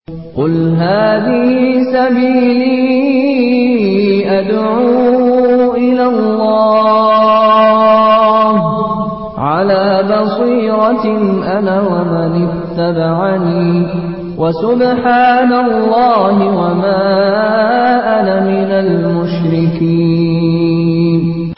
قل هذه سبيلي أدعو إلى الله على بصيرة أنا ومن اتبعني وسبحان الله وما أنا من المشركين.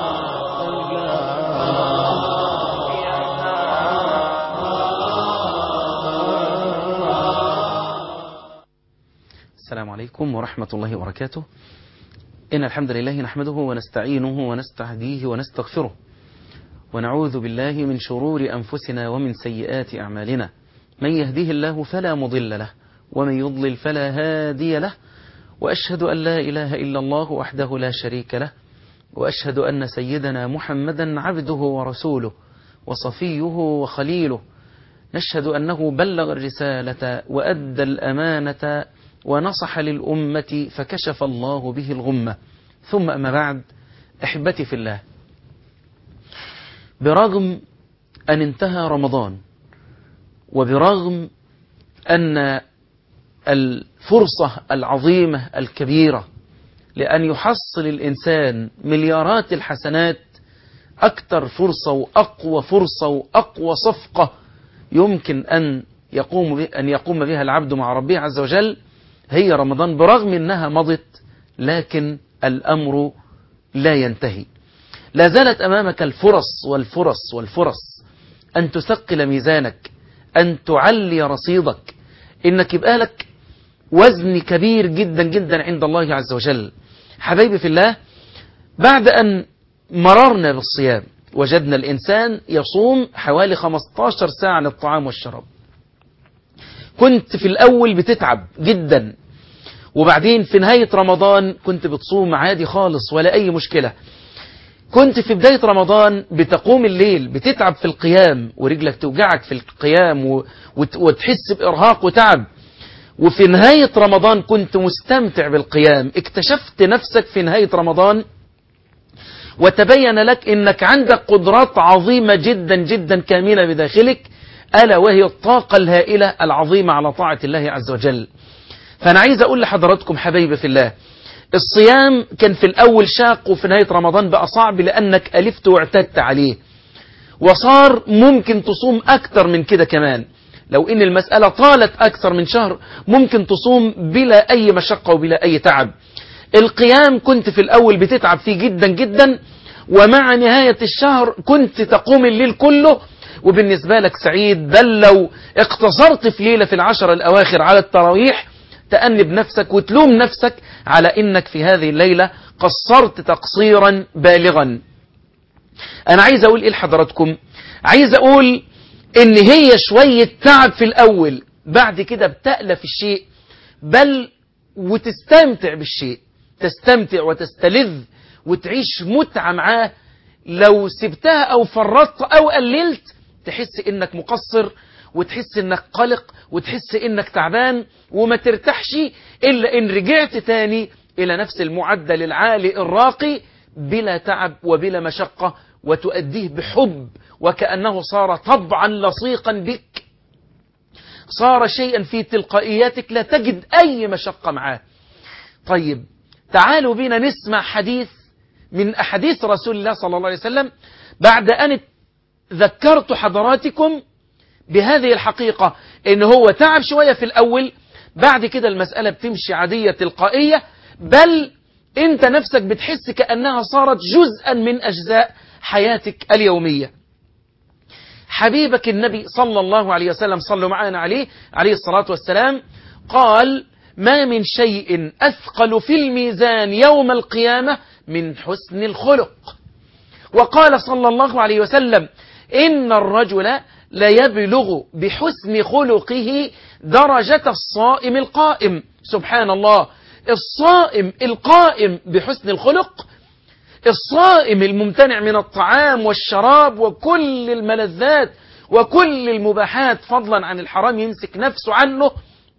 السلام عليكم ورحمة الله وبركاته. إن الحمد لله نحمده ونستعينه ونستهديه ونستغفره ونعوذ بالله من شرور أنفسنا ومن سيئات أعمالنا. من يهديه الله فلا مضل له ومن يضلل فلا هادي له، وأشهد أن لا إله إلا الله وحده لا شريك له، وأشهد أن سيدنا محمدا عبده ورسوله وصفيه وخليله. نشهد أنه بلغ الرسالة وأدى الأمانة ونصح للأمة فكشف الله به الغمة. ثم أما بعد، أحبتي في الله، برغم أن انتهى رمضان وبرغم أن الفرصة العظيمة الكبيرة لأن يحصل الإنسان مليارات الحسنات، أكثر فرصة وأقوى صفقة يمكن أن يقوم بها العبد مع ربه عز وجل هي رمضان. برغم أنها مضت لكن الأمر لا ينتهي، لا زالت أمامك الفرص أن تثقل ميزانك، أن تعلي رصيدك، إنك يبقى لك وزن كبير جدا جدا عند الله عز وجل. حبايبي في الله، بعد أن مررنا بالصيام وجدنا الإنسان يصوم حوالي 15 ساعة للطعام والشراب. كنت في الأول بتتعب جدا، وبعدين في نهاية رمضان كنت بتصوم عادي خالص ولا أي مشكلة. كنت في بداية رمضان بتقوم الليل بتتعب في القيام ورجلك توجعك في القيام وتحس بإرهاق وتعب، وفي نهاية رمضان كنت مستمتع بالقيام. اكتشفت نفسك في نهاية رمضان وتبين لك إنك عندك قدرات عظيمة جدا جدا كامنة بداخلك، ألا وهي الطاقة الهائلة العظيمة على طاعة الله عز وجل. فأنا عايز أقول لحضراتكم حبايبي في الله، الصيام كان في الأول شاق، وفي نهاية رمضان بقى صعب لأنك ألفت واعتدت عليه، وصار ممكن تصوم أكتر من كده كمان. لو إن المسألة طالت أكثر من شهر ممكن تصوم بلا أي مشقة وبلا أي تعب. القيام كنت في الأول بتتعب فيه جدا جدا، ومع نهاية الشهر كنت تقوم الليل كله وبالنسبة لك سعيد، بل لو اقتصرت في ليلة في العشر الأواخر على التراويح تأنب نفسك وتلوم نفسك على إنك في هذه الليلة قصرت تقصيرا بالغا. أنا عايز أقول إيه لحضراتكم؟ عايز أقول إن هي شوية تعب في الأول، بعد كده بتألف الشيء بل وتستمتع بالشيء، تستمتع وتستلذ وتعيش متعة معاه. لو سبتها أو فرطت أو قللت تحس إنك مقصر، وتحس إنك قلق، وتحس إنك تعبان، وما ترتاحش إلا إن رجعت تاني إلى نفس المعدل العالي الراقي بلا تعب وبلا مشقة، وتؤديه بحب وكأنه صار طبعا لصيقا بك، صار شيئا في تلقائياتك لا تجد أي مشقة معاه. طيب تعالوا بينا نسمع حديث من أحاديث رسول الله صلى الله عليه وسلم بعد أن ذكرت حضراتكم بهذه الحقيقة، إن هو تعب شوية في الأول، بعد كده المسألة بتمشي عادية تلقائية، بل أنت نفسك بتحس كأنها صارت جزءا من أجزاء حياتك اليومية. حبيبك النبي صلى الله عليه وسلم، صلوا معنا عليه الصلاة والسلام، قال: ما من شيء أثقل في الميزان يوم القيامة من حسن الخلق. وقال صلى الله عليه وسلم: إن الرجل ليبلغ بحسن خلقه درجة الصائم القائم. سبحان الله، الصائم القائم بحسن الخلق، الصائم الممتنع من الطعام والشراب وكل الملذات وكل المباحات فضلا عن الحرام، يمسك نفسه عنه.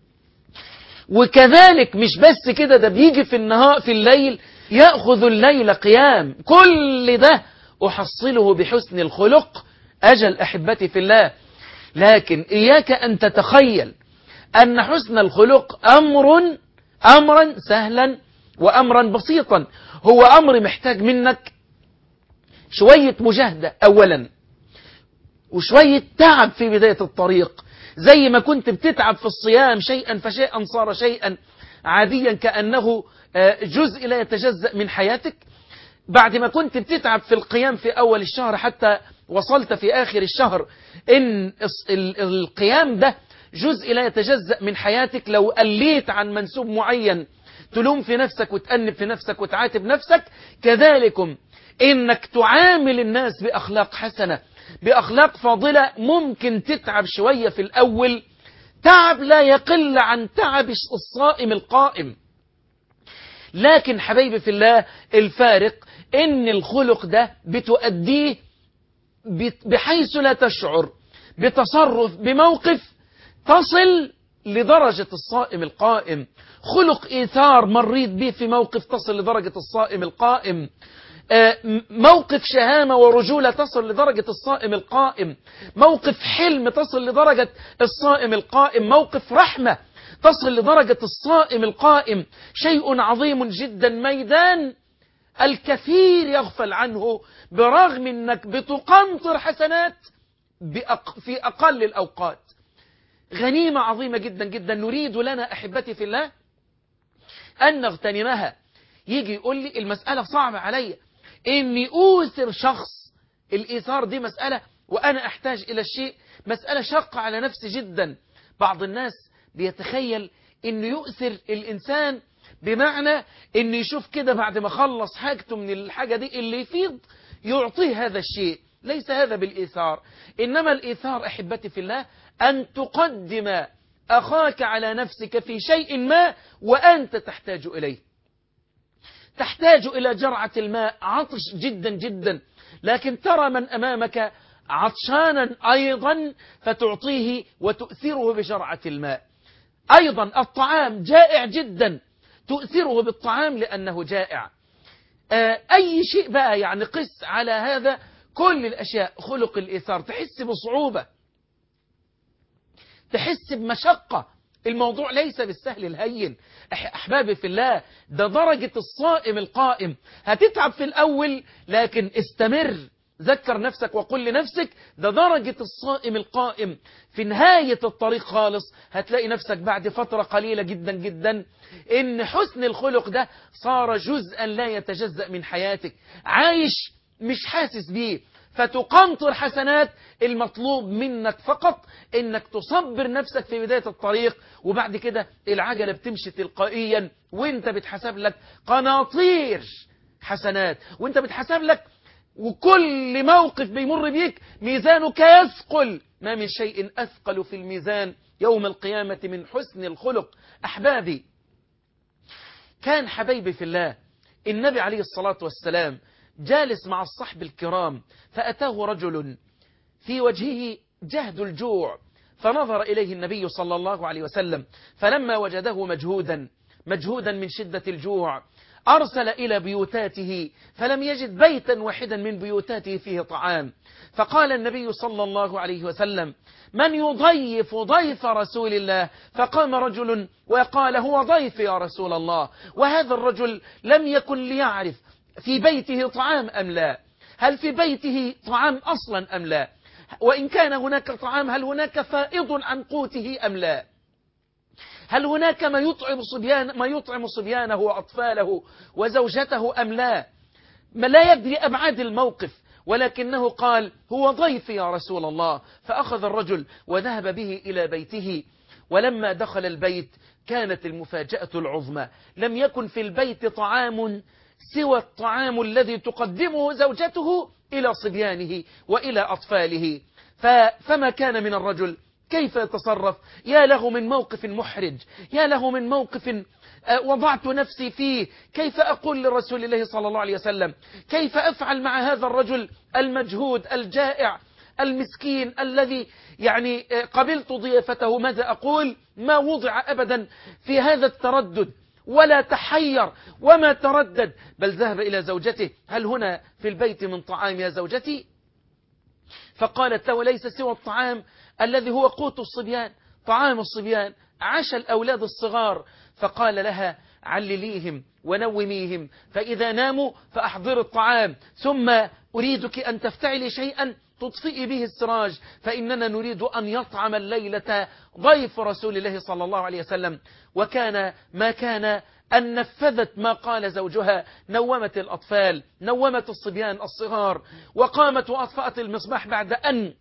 وكذلك مش بس كده، ده بيجي في النهار في الليل يأخذ الليل قيام. كل ده أحصله بحسن الخلق. أجل أحبتي في الله، لكن إياك أن تتخيل أن حسن الخلق أمرا سهلا وأمرا بسيطا. هو أمر محتاج منك شوية مجاهدة أولا، وشوية تعب في بداية الطريق، زي ما كنت بتتعب في الصيام شيئا فشيئا صار شيئا عاديا كأنه جزء لا يتجزأ من حياتك. بعد ما كنت بتتعب في القيام في أول الشهر حتى وصلت في آخر الشهر إن القيام ده جزء لا يتجزأ من حياتك، لو قليت عن منسوب معين تلوم في نفسك وتأنب في نفسك وتعاتب نفسك. كذلكم إنك تعامل الناس بأخلاق حسنة، بأخلاق فاضلة، ممكن تتعب شوية في الأول، تعب لا يقل عن تعب الصائم القائم. لكن حبيبي في الله، الفارق إن الخلق ده بتؤديه بحيث لا تشعر، بتصرف، بموقف تصل لدرجة الصائم القائم. خلق إيثار مريت به في موقف تصل لدرجة الصائم القائم. موقف شهامة ورجولة تصل لدرجة الصائم القائم. موقف حلم تصل لدرجة الصائم القائم. موقف رحمة تصل لدرجة الصائم القائم. شيء عظيم جدا، ميدان الكثير يغفل عنه برغم أنك بتقنطر حسنات في أقل الأوقات. غنيمة عظيمة جدا جدا نريد لنا أحبتي في الله أن نغتنمها. يجي يقول لي المسألة صعبة علي إني أوثر شخص، الإيثار دي مسألة وأنا أحتاج إلى الشيء، مسألة شاقة على نفسي جدا. بعض الناس بيتخيل إنه يؤثر الإنسان بمعنى إنه يشوف كده بعد ما خلص حاجته من الحاجة دي اللي يفيض يعطيه هذا الشيء. ليس هذا بالإيثار، إنما الإيثار أحبتي في الله أن تقدم أخاك على نفسك في شيء ما وأنت تحتاج إليه. تحتاج إلى جرعة الماء، عطش جدا جدا، لكن ترى من أمامك عطشانا أيضا فتعطيه وتؤثره بجرعة الماء. أيضا الطعام جائع جدا، تؤثره بالطعام لأنه جائع. أي شيء بقى يعني قس على هذا كل الأشياء. خلق الإيثار تحس بصعوبة، تحس بمشقة، الموضوع ليس بالسهل الهين. أحبابي في الله، ده درجة الصائم القائم. هتتعب في الأول لكن استمر، ذكر نفسك وقل لنفسك ده درجة الصائم القائم. في نهاية الطريق خالص هتلاقي نفسك بعد فترة قليلة جدا جدا إن حسن الخلق ده صار جزءا لا يتجزأ من حياتك، عايش مش حاسس بيه، فتقنطر حسنات. المطلوب منك فقط انك تصبر نفسك في بداية الطريق، وبعد كده العجلة بتمشي تلقائيا وانت بتحسب لك قناطير حسنات، وانت بتحسب لك، وكل موقف بيمر بيك ميزانك يثقل. ما من شيء أثقل في الميزان يوم القيامة من حسن الخلق. أحبابي، كان حبيبي في الله النبي عليه الصلاة والسلام جالس مع الصحب الكرام، فأتاه رجل في وجهه جهد الجوع، فنظر إليه النبي صلى الله عليه وسلم، فلما وجده مجهودا من شدة الجوع أرسل إلى بيوتاته فلم يجد بيتا واحدا من بيوتاته فيه طعام. فقال النبي صلى الله عليه وسلم: من يضيف ضيف رسول الله؟ فقام رجل وقال: هو ضيف يا رسول الله. وهذا الرجل لم يكن ليعرف في بيته طعام أم لا، هل في بيته طعام أصلا أم لا، وإن كان هناك طعام هل هناك فائض عن قوته أم لا، هل هناك ما يطعم صبيانه وأطفاله وزوجته أم لا. ما لا يدري أبعاد الموقف، ولكنه قال: هو ضيف يا رسول الله. فأخذ الرجل وذهب به إلى بيته، ولما دخل البيت كانت المفاجأة العظمى، لم يكن في البيت طعام سوى الطعام الذي تقدمه زوجته إلى صبيانه وإلى أطفاله. فما كان من الرجل كيف يتصرف؟ يا له من موقف محرج، يا له من موقف وضعت نفسي فيه. كيف أقول لرسول الله صلى الله عليه وسلم؟ كيف أفعل مع هذا الرجل المجهود الجائع المسكين الذي يعني قبلت ضيافته؟ ماذا أقول؟ ما وضع أبدا في هذا التردد ولا تحير وما تردد، بل ذهب إلى زوجته: هل هنا في البيت من طعام يا زوجتي؟ فقالت له: ليس سوى الطعام الذي هو قوت الصبيان، طعام الصبيان، عشا الأولاد الصغار، فقال لها علليهم ونوميهم، فإذا ناموا فأحضر الطعام، ثم أريدك أن تفتعلي شيئا تطفئي به السراج، فإننا نريد أن يطعم الليلة ضيف رسول الله صلى الله عليه وسلم. وكان ما كان أن نفذت ما قال زوجها، نومت الأطفال، نومت الصبيان الصغار، وقامت وأطفأت المصباح بعد أن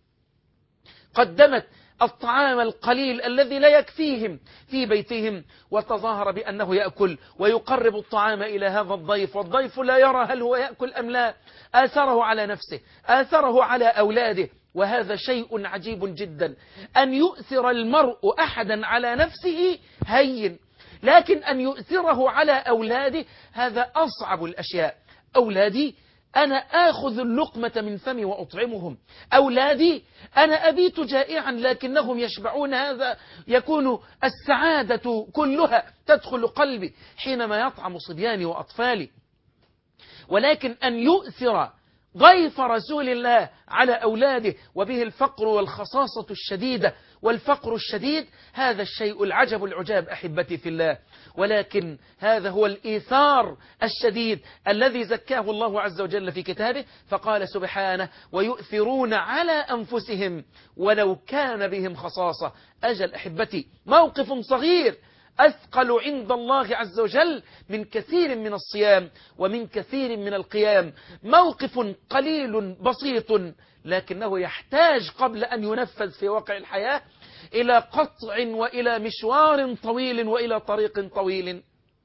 قدمت الطعام القليل الذي لا يكفيهم في بيتهم، وتظاهر بأنه يأكل ويقرب الطعام إلى هذا الضيف، والضيف لا يرى هل هو يأكل أم لا. آثره على نفسه، آثره على أولاده. وهذا شيء عجيب جدا، أن يؤثر المرء أحدا على نفسه هين، لكن أن يؤثره على أولاده هذا أصعب الأشياء. أولادي أنا آخذ اللقمة من فمي وأطعمهم، أولادي أنا أبيت جائعا لكنهم يشبعون، هذا يكون السعادة كلها تدخل قلبي حينما يطعم صبياني وأطفالي. ولكن أن يؤثر ضيف رسول الله على أولاده، وبه الفقر والخصاصة الشديدة والفقر الشديد، هذا الشيء العجب العجاب أحبتي في الله. ولكن هذا هو الإيثار الشديد الذي زكاه الله عز وجل في كتابه، فقال سبحانه ويؤثرون على أنفسهم ولو كان بهم خصاصة. أجل أحبتي موقف صغير أثقل عند الله عز وجل من كثير من الصيام ومن كثير من القيام. موقف قليل بسيط لكنه يحتاج قبل أن ينفذ في واقع الحياة إلى قطع وإلى مشوار طويل وإلى طريق طويل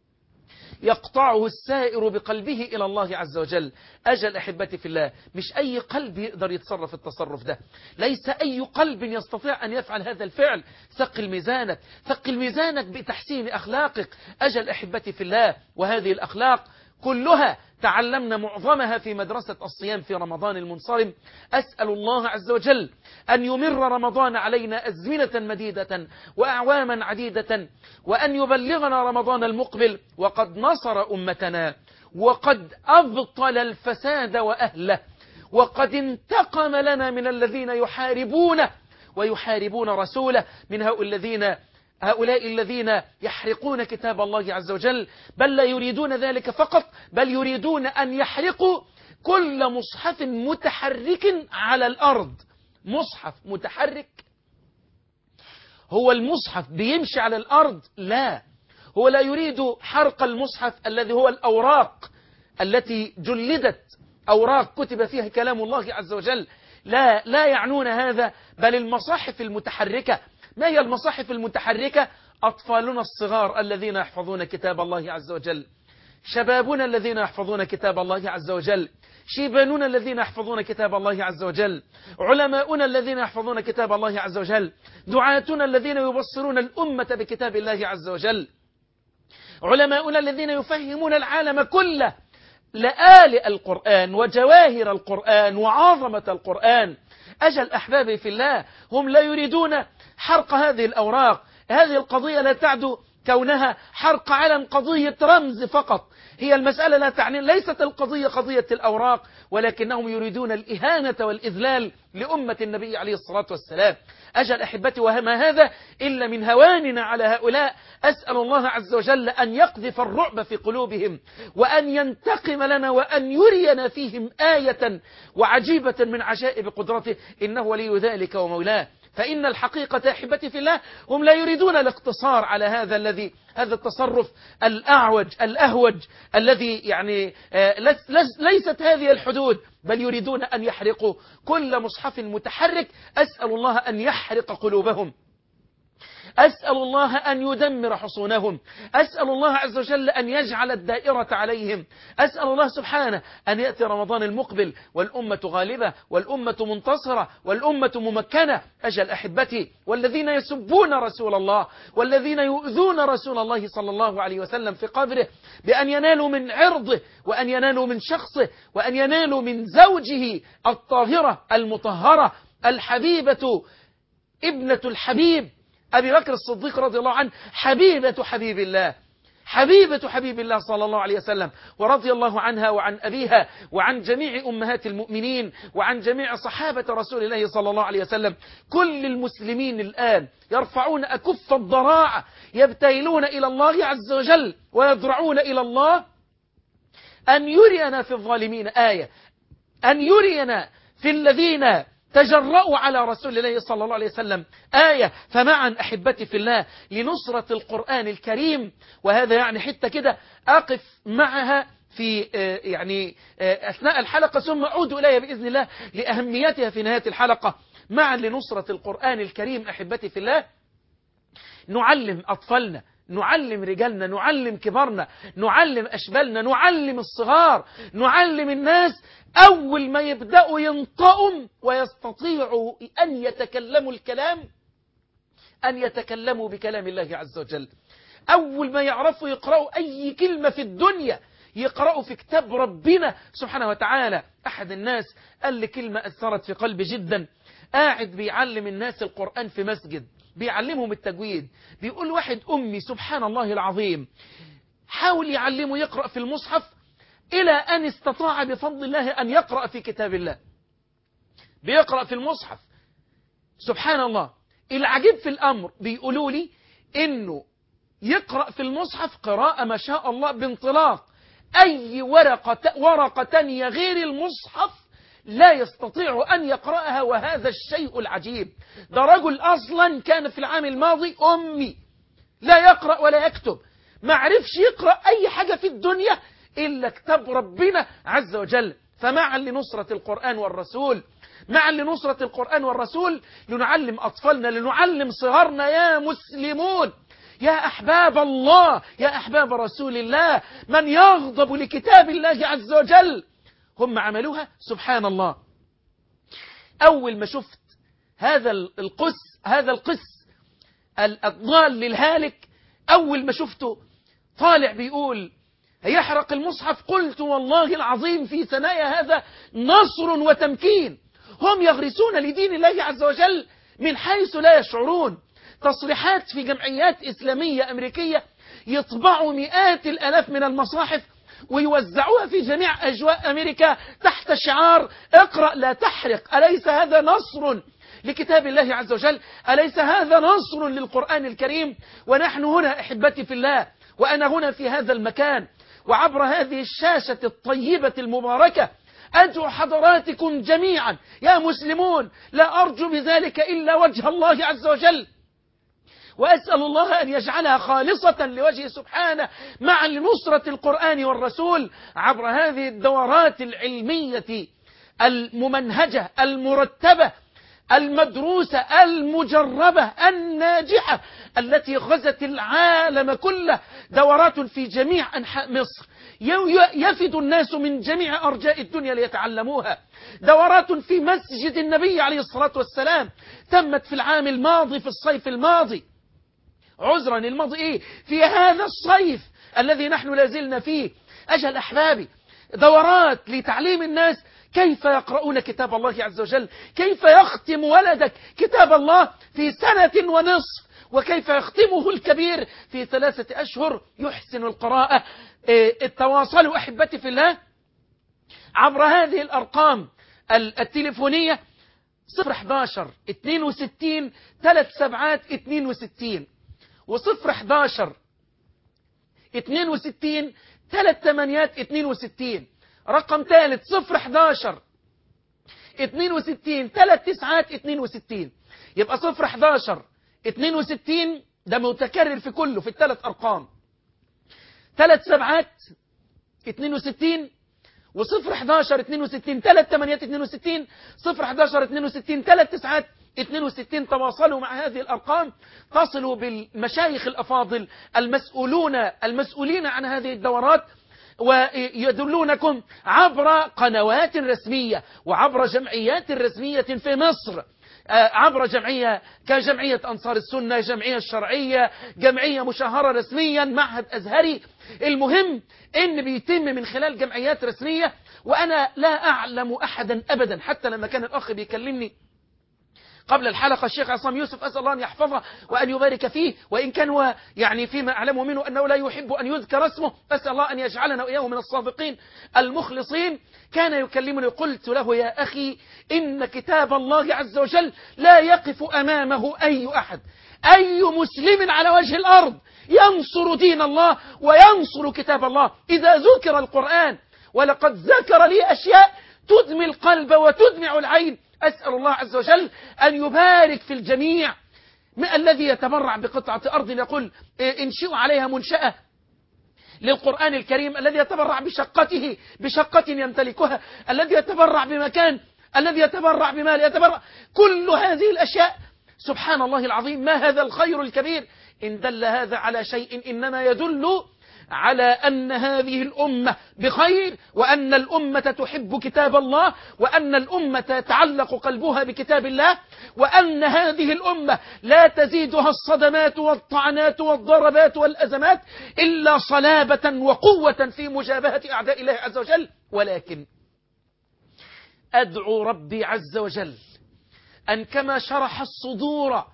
يقطعه السائر بقلبه إلى الله عز وجل. أجل أحبتي في الله مش أي قلب يقدر يتصرف التصرف ده، ليس أي قلب يستطيع أن يفعل هذا الفعل. ثقل ميزانك، ثقل ميزانك بتحسين أخلاقك. أجل أحبتي في الله، وهذه الأخلاق كلها تعلمنا معظمها في مدرسة الصيام في رمضان المنصرم. أسأل الله عز وجل أن يمر رمضان علينا أزمنة مديدة وأعواما عديدة، وأن يبلغنا رمضان المقبل وقد نصر أمتنا، وقد أبطل الفساد وأهله، وقد انتقم لنا من الذين يحاربونه ويحاربون رسوله، من هؤلاء الذين يحرقون كتاب الله عز وجل، بل لا يريدون ذلك فقط، بل يريدون أن يحرقوا كل مصحف متحرك على الأرض. مصحف متحرك هو المصحف بيمشي على الأرض؟ لا، هو لا يريد حرق المصحف الذي هو الأوراق التي جلدت، أوراق كتب فيها كلام الله عز وجل. لا يعنون هذا، بل المصاحف المتحركة. ما هي المصاحف المتحركة؟ أطفالنا الصغار الذين يحفظون كتاب الله عز وجل، شبابنا الذين يحفظون كتاب الله عز وجل، شيباننا الذين يحفظون كتاب الله عز وجل، علماؤنا الذين يحفظون كتاب الله عز وجل، دعاتنا الذين يبصرون الأمة بكتاب الله عز وجل، علماؤنا الذين يفهمون العالم كله لآلئ القرآن وجواهر القرآن وعظمة القرآن. أجل أحبابي في الله، هم لا يريدون حرق هذه الأوراق. هذه القضية لا تعدو كونها حرق علم، قضية رمز فقط. هي المسألة لا تعني، ليست القضية قضية الأوراق، ولكنهم يريدون الإهانة والإذلال لأمة النبي عليه الصلاة والسلام. أجل أحبتي، وما هذا إلا من هواننا على هؤلاء. أسأل الله عز وجل أن يقذف الرعب في قلوبهم، وأن ينتقم لنا، وأن يرينا فيهم آية وعجيبة من عجائب قدرته، إنه ولي ذلك ومولاه. فإن الحقيقة أحبتي في الله، هم لا يريدون الاقتصار على هذا التصرف الأعوج الأهوج الذي يعني ليست هذه الحدود، بل يريدون أن يحرقوا كل مصحف متحرك. أسأل الله أن يحرق قلوبهم، أسأل الله أن يدمر حصونهم، أسأل الله عز وجل أن يجعل الدائرة عليهم. أسأل الله سبحانه أن يأتي رمضان المقبل والأمة غالبة والأمة منتصرة والأمة ممكنة. أجل أحبتي، والذين يسبون رسول الله والذين يؤذون رسول الله صلى الله عليه وسلم في قبره بأن ينالوا من عرضه وأن ينالوا من شخصه وأن ينالوا من زوجه الطاهرة المطهرة الحبيبة ابنة الحبيب أبي بكر الصديق رضي الله عنه، حبيبة حبيب الله، حبيبة حبيب الله صلى الله عليه وسلم، ورضي الله عنها وعن أبيها وعن جميع أمهات المؤمنين وعن جميع صحابة رسول الله صلى الله عليه وسلم. كل المسلمين الآن يرفعون أكف الضراعة، يبتهلون إلى الله عز وجل ويضرعون إلى الله أن يرينا في الظالمين آية، أن يرينا في الذين تجرؤوا على رسول الله صلى الله عليه وسلم آية. فمعا أحبتي في الله لنصرة القرآن الكريم، وهذا يعني حتى كده أقف معها في يعني أثناء الحلقة ثم أعود إليها بإذن الله لأهميتها في نهاية الحلقة. معا لنصرة القرآن الكريم أحبتي في الله، نعلم أطفالنا، نعلم رجالنا، نعلم كبارنا، نعلم أشبالنا، نعلم الصغار، نعلم الناس أول ما يبدأوا ينطقوا ويستطيعوا أن يتكلموا الكلام، أن يتكلموا بكلام الله عز وجل. أول ما يعرفوا يقرأوا أي كلمة في الدنيا يقرأوا في كتاب ربنا سبحانه وتعالى. أحد الناس قال لي كلمة أثرت في قلبي جدا، قاعد بيعلم الناس القرآن في مسجد، بيعلمهم التجويد، بيقول واحد أمي سبحان الله العظيم حاول يعلمه يقرأ في المصحف إلى أن استطاع بفضل الله أن يقرأ في كتاب الله، بيقرأ في المصحف. سبحان الله العجيب في الأمر، بيقولوا لي إنه يقرأ في المصحف قراءة ما شاء الله بانطلاق، أي ورقة تانية غير المصحف لا يستطيع أن يقرأها. وهذا الشيء العجيب، ده رجل أصلا كان في العام الماضي أمي لا يقرأ ولا يكتب، ما عرفش يقرأ أي حاجة في الدنيا إلا كتاب ربنا عز وجل. فمعا لنصرة القرآن والرسول، معا لنصرة القرآن والرسول لنعلم أطفالنا، لنعلم صغارنا. يا مسلمون، يا أحباب الله، يا أحباب رسول الله، من يغضب لكتاب الله عز وجل هم عملوها. سبحان الله، أول ما شفت هذا القس الضال الهالك، أول ما شفته طالع بيقول هيحرق المصحف، قلت والله العظيم في ثنايا هذا نصر وتمكين. هم يغرسون لدين الله عز وجل من حيث لا يشعرون. تصريحات في جمعيات إسلامية أمريكية يطبعوا مئات الآلاف من المصاحف ويوزعوها في جميع أجواء أمريكا تحت شعار اقرأ لا تحرق. أليس هذا نصر لكتاب الله عز وجل؟ أليس هذا نصر للقرآن الكريم؟ ونحن هنا أحبتي في الله، وأنا هنا في هذا المكان وعبر هذه الشاشة الطيبة المباركة أدعو حضراتكم جميعا يا مسلمون، لا أرجو بذلك إلا وجه الله عز وجل، وأسأل الله أن يجعلها خالصة لوجهه سبحانه، مع لنصرة القرآن والرسول عبر هذه الدورات العلمية الممنهجة المرتبة المدروسة المجربة الناجحة التي غزت العالم كله. دورات في جميع أنحاء مصر يفد الناس من جميع أرجاء الدنيا ليتعلموها. دورات في مسجد النبي عليه الصلاة والسلام تمت في العام الماضي، في الصيف الماضي، عذرا الماضي إيه، في هذا الصيف الذي نحن لازلنا فيه. أجل أحبابي، دورات لتعليم الناس كيف يقرؤون كتاب الله عز وجل، كيف يختم ولدك كتاب الله في سنة ونصف، وكيف يختمه الكبير في 3 أشهر يحسن القراءة. التواصل أحبتي في الله عبر هذه الأرقام التليفونية 011 62 3762 و011 62 3862. رقم ثالث 011 62 3962. يبقى 011 62 ده متكرر في كله في ال3 أرقام، 3 سبعات 62 و011 62 3862 011 62 3 9 62. تواصلوا مع هذه الأرقام، تصلوا بالمشايخ الأفاضل المسؤولين عن هذه الدورات، ويدلونكم عبر قنوات رسمية وعبر جمعيات رسمية في مصر، عبر جمعية كجمعية أنصار السنة، جمعية الشرعية، جمعية مشهرة رسميا، معهد أزهري. المهم إن بيتم من خلال جمعيات رسمية. وأنا لا أعلم أحدا أبدا، حتى لما كان الأخ بيكلمني قبل الحلقة الشيخ عصام يوسف، أسأل الله أن يحفظه وأن يبارك فيه، وإن كان هو يعني فيما أعلم منه أنه لا يحب أن يذكر اسمه، أسأل الله أن يجعلنا وإياه من الصادقين المخلصين. كان يكلمني، قلت له: يا أخي، إن كتاب الله عز وجل لا يقف أمامه أي أحد، أي مسلم على وجه الأرض ينصر دين الله وينصر كتاب الله إذا ذكر القرآن. ولقد ذكر لي أشياء تدمي القلب وتدمع العين. أسأل الله عز وجل أن يبارك في الجميع. الذي يتبرع بقطعة أرض يقول انشئوا عليها منشأة للقرآن الكريم، الذي يتبرع بشقة يمتلكها، الذي يتبرع بمكان، الذي يتبرع بمال، يتبرع، كل هذه الأشياء سبحان الله العظيم. ما هذا الخير الكبير؟ إن دل هذا على شيء إنما يدل على أن هذه الأمة بخير، وأن الأمة تحب كتاب الله، وأن الأمة يتعلق قلبها بكتاب الله، وأن هذه الأمة لا تزيدها الصدمات والطعنات والضربات والأزمات إلا صلابة وقوة في مجابهة أعداء الله عز وجل. ولكن أدعو ربي عز وجل أن كما شرح الصدور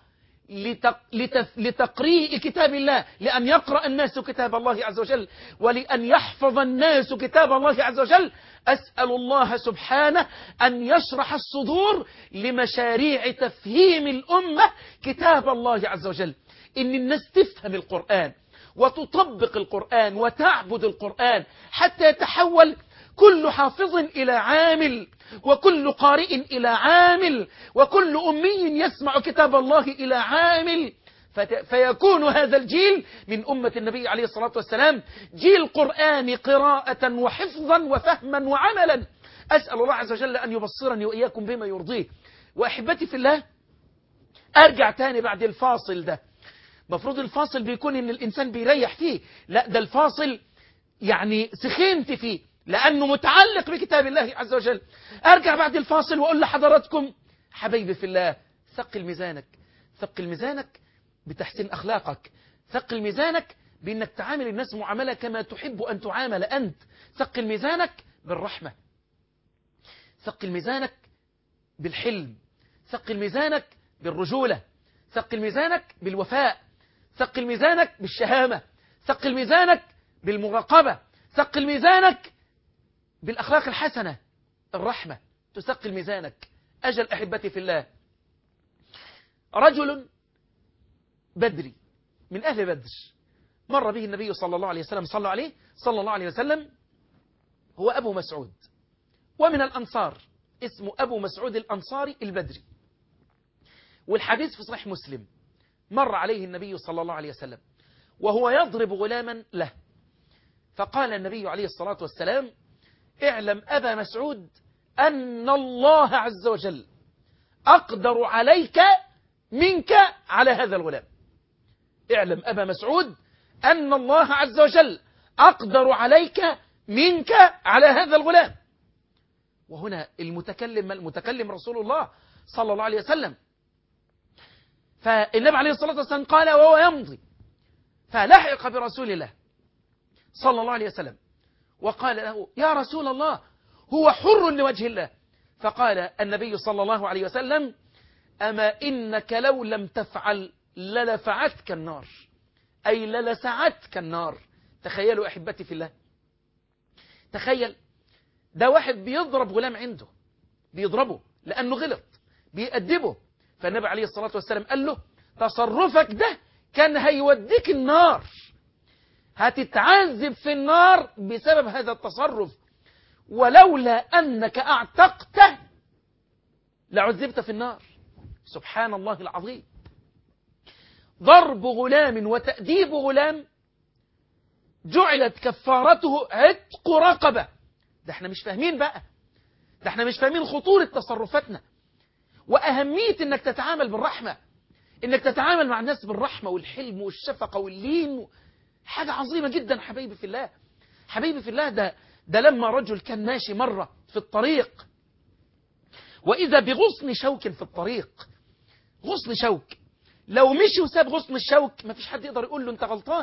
لتقريء كتاب الله، لأن يقرأ الناس كتاب الله عز وجل، ولأن يحفظ الناس كتاب الله عز وجل، أسأل الله سبحانه أن يشرح الصدور لمشاريع تفهيم الأمة كتاب الله عز وجل، إن الناس تفهم القرآن وتطبق القرآن وتعبد القرآن، حتى يتحول كل حافظ إلى عامل، وكل قارئ إلى عامل، وكل أمي يسمع كتاب الله إلى عامل، فيكون هذا الجيل من أمة النبي عليه الصلاة والسلام جيل قرآن قراءة وحفظا وفهما وعملا. أسأل الله عز وجل أن يبصرني وإياكم بما يرضيه. وأحبتي في الله، أرجع تاني بعد الفاصل ده. مفروض الفاصل بيكون إن الإنسان بيريح فيه، لا، ده الفاصل يعني سخنت فيه لأنه متعلق بكتاب الله عز وجل. أرجع بعد الفاصل وأقول لحضراتكم حبيبي في الله، ثقل ميزانك، ثقل ميزانك بتحسين أخلاقك، ثقل ميزانك بأنك تعامل الناس معاملة كما تحب أن تعامل أنت، ثقل ميزانك بالرحمة، ثقل ميزانك بالحلم، ثقل ميزانك بالرجولة، ثقل ميزانك بالوفاء، ثقل ميزانك بالشهامة، ثقل ميزانك بالمراقبة، ثقل ميزانك بالأخلاق الحسنة، الرحمة تثقل ميزانك. أجل أحبتي في الله، رجل بدري من أهل بدر مر به النبي صلى الله عليه وسلم، صلى الله عليه وسلم، هو أبو مسعود، ومن الأنصار، اسمه أبو مسعود الأنصاري البدري، والحديث في صحيح مسلم. مر عليه النبي صلى الله عليه وسلم وهو يضرب غلاما له، فقال النبي عليه الصلاة والسلام: اعلم أبا مسعود أن الله عز وجل أقدر عليك منك على هذا الغلام. اعلم أبا مسعود أن الله عز وجل أقدر عليك منك على هذا الغلام. وهنا المتكلم رسول الله صلى الله عليه وسلم. فالنبي عليه الصلاة والسلام قال وهو يمضي، فلحق برسول الله صلى الله عليه وسلم وقال له: يا رسول الله، هو حر لوجه الله. فقال النبي صلى الله عليه وسلم: أما إنك لو لم تفعل للفعتك النار، أي للسعتك النار. تخيلوا أحبتي في الله، تخيل ده واحد بيضرب غلام عنده، بيضربه لأنه غلط، بيأدبه، فالنبي عليه الصلاة والسلام قال له: تصرفك ده كان هيوديك النار، هتتعذب في النار بسبب هذا التصرف، ولولا أنك أعتقته لعذبت في النار. سبحان الله العظيم. ضرب غلام وتأديب غلام جعلت كفارته عتق رقبة. ده احنا مش فاهمين بقى، ده احنا مش فاهمين خطورة تصرفاتنا وأهمية انك تتعامل بالرحمة، انك تتعامل مع الناس بالرحمة والحلم والشفقة واللين. حاجة عظيمة جدا حبيبي في الله. حبيبي في الله، ده لما رجل كان ماشي مرة في الطريق وإذا بغصن شوك في الطريق، غصن شوك، لو مشي وساب غصن الشوك ما فيش حد يقدر يقول له أنت غلطان،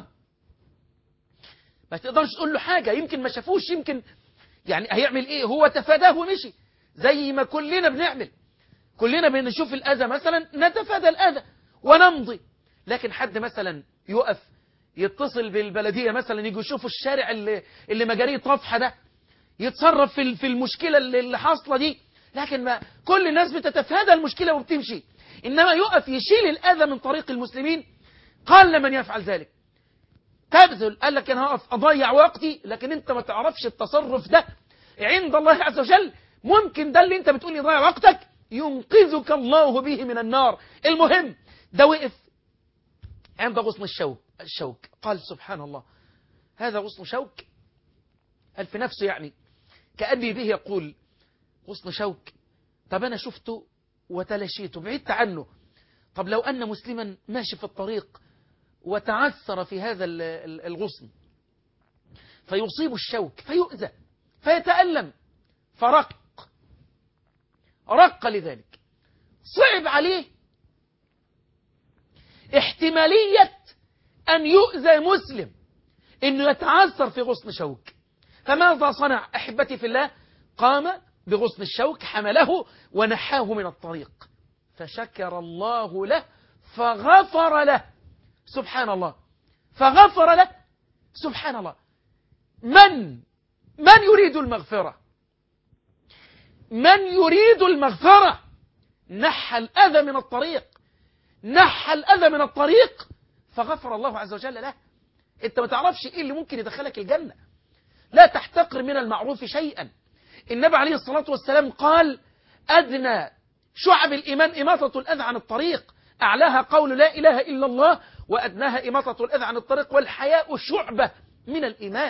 ما تقدرش تقول له حاجة، يمكن ما شافوش، يمكن يعني هيعمل إيه، هو تفاداه ومشي زي ما كلنا بنعمل. كلنا بنشوف الأذى مثلا نتفادى الأذى ونمضي، لكن حد مثلا يقف يتصل بالبلدية مثلا يجوا يشوفوا الشارع اللي مجاريه طفحة ده، يتصرف في المشكلة اللي حاصلة دي، لكن ما كل الناس بتتفادى المشكلة وبتمشي، إنما يقف يشيل الأذى من طريق المسلمين. قال من يفعل ذلك تبذل، قال لك أنا هقف أضيع وقتي، لكن أنت ما تعرفش التصرف ده عند الله عز وجل ممكن ده اللي أنت بتقول يضيع وقتك ينقذك الله به من النار. المهم ده وقف عند غصن الشوك قال سبحان الله هذا غصن شوك، قال في نفسه يعني كأني به يقول غصن شوك، طب أنا شفته وتلاشيته بعدت عنه، طب لو أن مسلما ماشي في الطريق وتعثر في هذا الغصن فيصيب الشوك فيؤذى فيتألم فرق لذلك، صعب عليه احتمالية أن يؤذى مسلم أنه يتعثر في غصن شوك، فماذا صنع أحبتي في الله؟ قام بغصن الشوك حمله ونحاه من الطريق، فشكر الله له فغفر له. سبحان الله، فغفر له. سبحان الله. من يريد المغفرة؟ من يريد المغفرة نحى الأذى من الطريق، نحى الأذى من الطريق فغفر الله عز وجل له. انت ما تعرفش ايه اللي ممكن يدخلك الجنة. لا تحتقر من المعروف شيئا. النبي عليه الصلاة والسلام قال أدنى شعب الإيمان إماطة الأذى عن الطريق، أعلاها قول لا إله إلا الله، وأدناها إماطة الأذى عن الطريق، والحياء شعبة من الإيمان.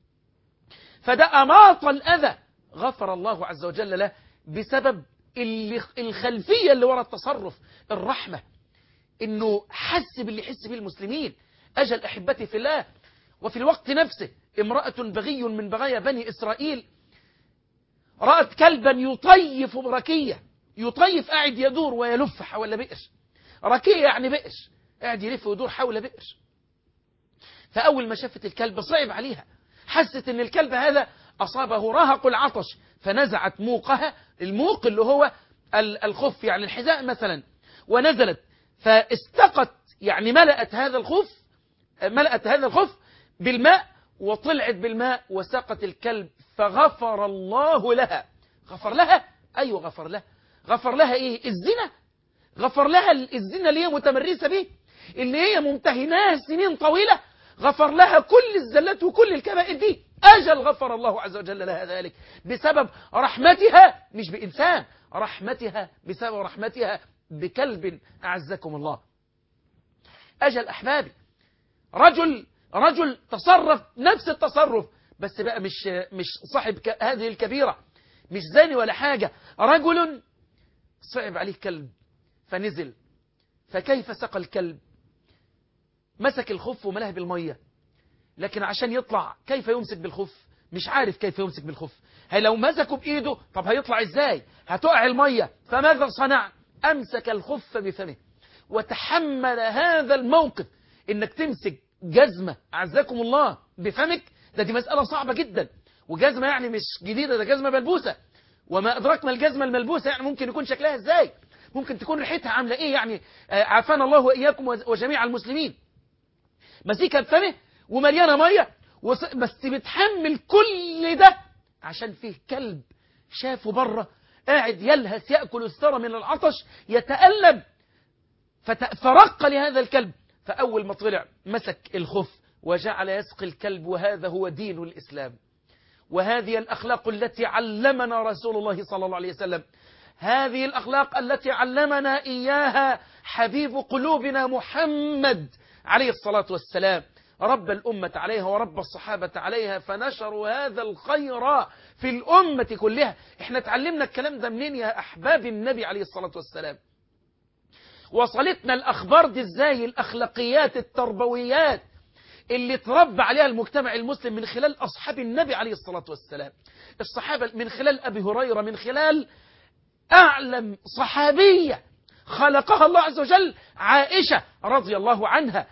فده أماط الأذى غفر الله عز وجل له بسبب الخلفية اللي وراء التصرف، الرحمة، إنه حس باللي يحس به المسلمين. أجل أحبتي في الله. وفي الوقت نفسه امرأة بغي من بغايا بني إسرائيل رأت كلبا يطيف بركية، يطيف قاعد يدور ويلف حول بئر، ركية يعني بئر، قاعد يلف ويدور حول بئر. فأول ما شافت الكلب صعب عليها، حست ان الكلب هذا أصابه رهق العطش، فنزعت موقها، الموق اللي هو الخف يعني الحذاء مثلا، ونزلت فاستقت يعني ملأت هذا الخف بالماء، وطلعت بالماء وسقت الكلب، فغفر الله لها. غفر لها؟ أيوة غفر لها. غفر لها إيه؟ الزنا. غفر لها الزنا اللي هي متمرسة به، اللي هي ممتهناها سنين طويلة، غفر لها كل الزلات وكل الكبائر دي. أجل غفر الله عز وجل لها ذلك بسبب رحمتها، مش بإنسان، رحمتها، بسبب رحمتها بكلب أعزكم الله. أجل أحبابي، رجل تصرف نفس التصرف، بس بقى مش صاحب هذه الكبيرة، مش زاني ولا حاجة، رجل صعب عليه كلب فنزل، فكيف سقى الكلب؟ مسك الخف وملاه بالمية، لكن عشان يطلع كيف يمسك بالخف؟ مش عارف كيف يمسك بالخف. هي لو مسكه بإيده طب هيطلع إزاي؟ هتقع المية. فماذا صنع؟ أمسك الخف بفمه وتحمل هذا الموقف. إنك تمسك جزمة أعزكم الله بفمك، دي مسألة صعبة جدا، وجزمة يعني مش جديدة، ده جزمة ملبوسة، وما أدراك ما الجزمة الملبوسة يعني ممكن يكون شكلها إزاي، ممكن تكون ريحتها عاملة إيه يعني. عافانا الله وإياكم وجميع المسلمين. مسيكها بفمه ومليانة مية، بس بتحمل كل ده عشان فيه كلب شافه بره قاعد يلهث يأكل الثرى من العطش يتألم، فرق لهذا الكلب. فأول ما طلع مسك الخف وجعل يسقي الكلب، وهذا هو دين الإسلام، وهذه الأخلاق التي علمنا رسول الله صلى الله عليه وسلم، هذه الأخلاق التي علمنا إياها حبيب قلوبنا محمد عليه الصلاة والسلام، رب الأمة عليها ورب الصحابة عليها، فنشروا هذا الخير في الأمة كلها. احنا تعلمنا الكلام ده منين يا أحباب النبي عليه الصلاة والسلام؟ وصلتنا الأخبار دي ازاي؟ الأخلاقيات التربويات اللي تربى عليها المجتمع المسلم من خلال أصحاب النبي عليه الصلاة والسلام، الصحابة، من خلال أبي هريرة، من خلال أعلم صحابية خلقها الله عز وجل، عائشة رضي الله عنها،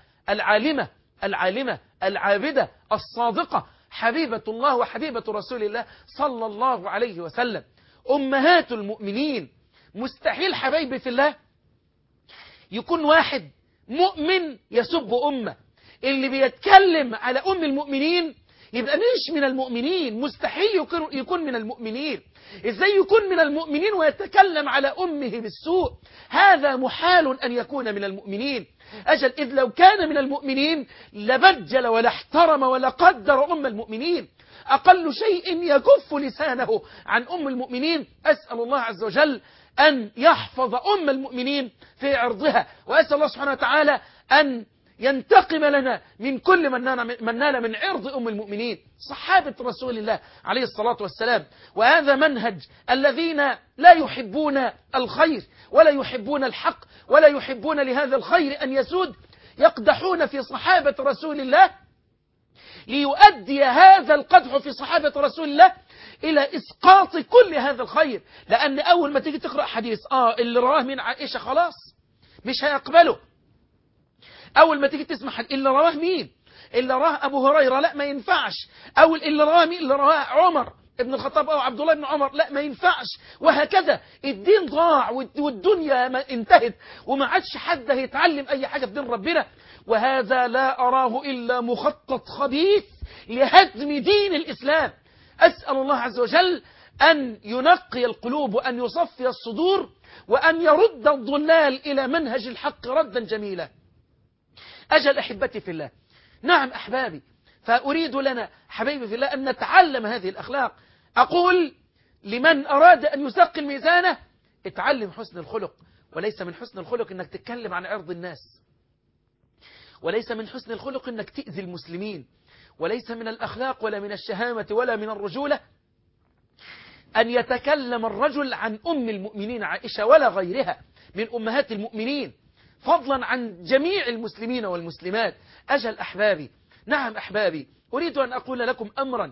العالمة العابدة الصادقة، حبيبة الله وحبيبة رسول الله صلى الله عليه وسلم، أمهات المؤمنين، مستحيل حبايبي في الله يكون واحد مؤمن يسب أمة. اللي بيتكلم على أم المؤمنين يبقى مش من المؤمنين، مستحيل يكون من المؤمنين. إزاي يكون من المؤمنين ويتكلم على أمه بالسوء؟ هذا محال أن يكون من المؤمنين. أجل إذ لو كان من المؤمنين لبجل ولا احترم ولا قدر أم المؤمنين. أقل شيء يكف لسانه عن أم المؤمنين. أسأل الله عز وجل أن يحفظ أم المؤمنين في عرضها، وأسأل الله سبحانه وتعالى أن ينتقم لنا من كل من نال من عرض أم المؤمنين صحابة رسول الله عليه الصلاة والسلام. وهذا منهج الذين لا يحبون الخير ولا يحبون الحق ولا يحبون لهذا الخير أن يسود، يقدحون في صحابة رسول الله ليؤدي هذا القدح في صحابة رسول الله إلى إسقاط كل هذا الخير. لأن أول ما تيجي تقرأ حديث اللي رواه من عائشة خلاص مش هيقبله. أول ما تيجي تسمع اللي رواه مين؟ اللي رواه أبو هريرة، لا ما ينفعش. أو اللي رواه مين؟ اللي رواه عمر ابن الخطاب أو عبد الله بن عمر، لا ما ينفعش. وهكذا الدين ضاع والدنيا انتهت وما عادش حد هيتعلم أي حاجة في دين ربنا. وهذا لا أراه إلا مخطط خبيث لهدم دين الإسلام. أسأل الله عز وجل أن ينقي القلوب وأن يصفي الصدور وأن يرد الضلال إلى منهج الحق ردا جميلا. أجل أحبتي في الله، نعم أحبابي، فأريد لنا حبيبي في الله أن نتعلم هذه الأخلاق. أقول لمن أراد أن يثقل ميزانه اتعلم حسن الخلق. وليس من حسن الخلق أنك تتكلم عن عرض الناس، وليس من حسن الخلق أنك تأذي المسلمين، وليس من الأخلاق ولا من الشهامة ولا من الرجولة أن يتكلم الرجل عن أم المؤمنين عائشة ولا غيرها من أمهات المؤمنين، فضلا عن جميع المسلمين والمسلمات. أجل أحبابي، نعم أحبابي، أريد أن أقول لكم أمرا.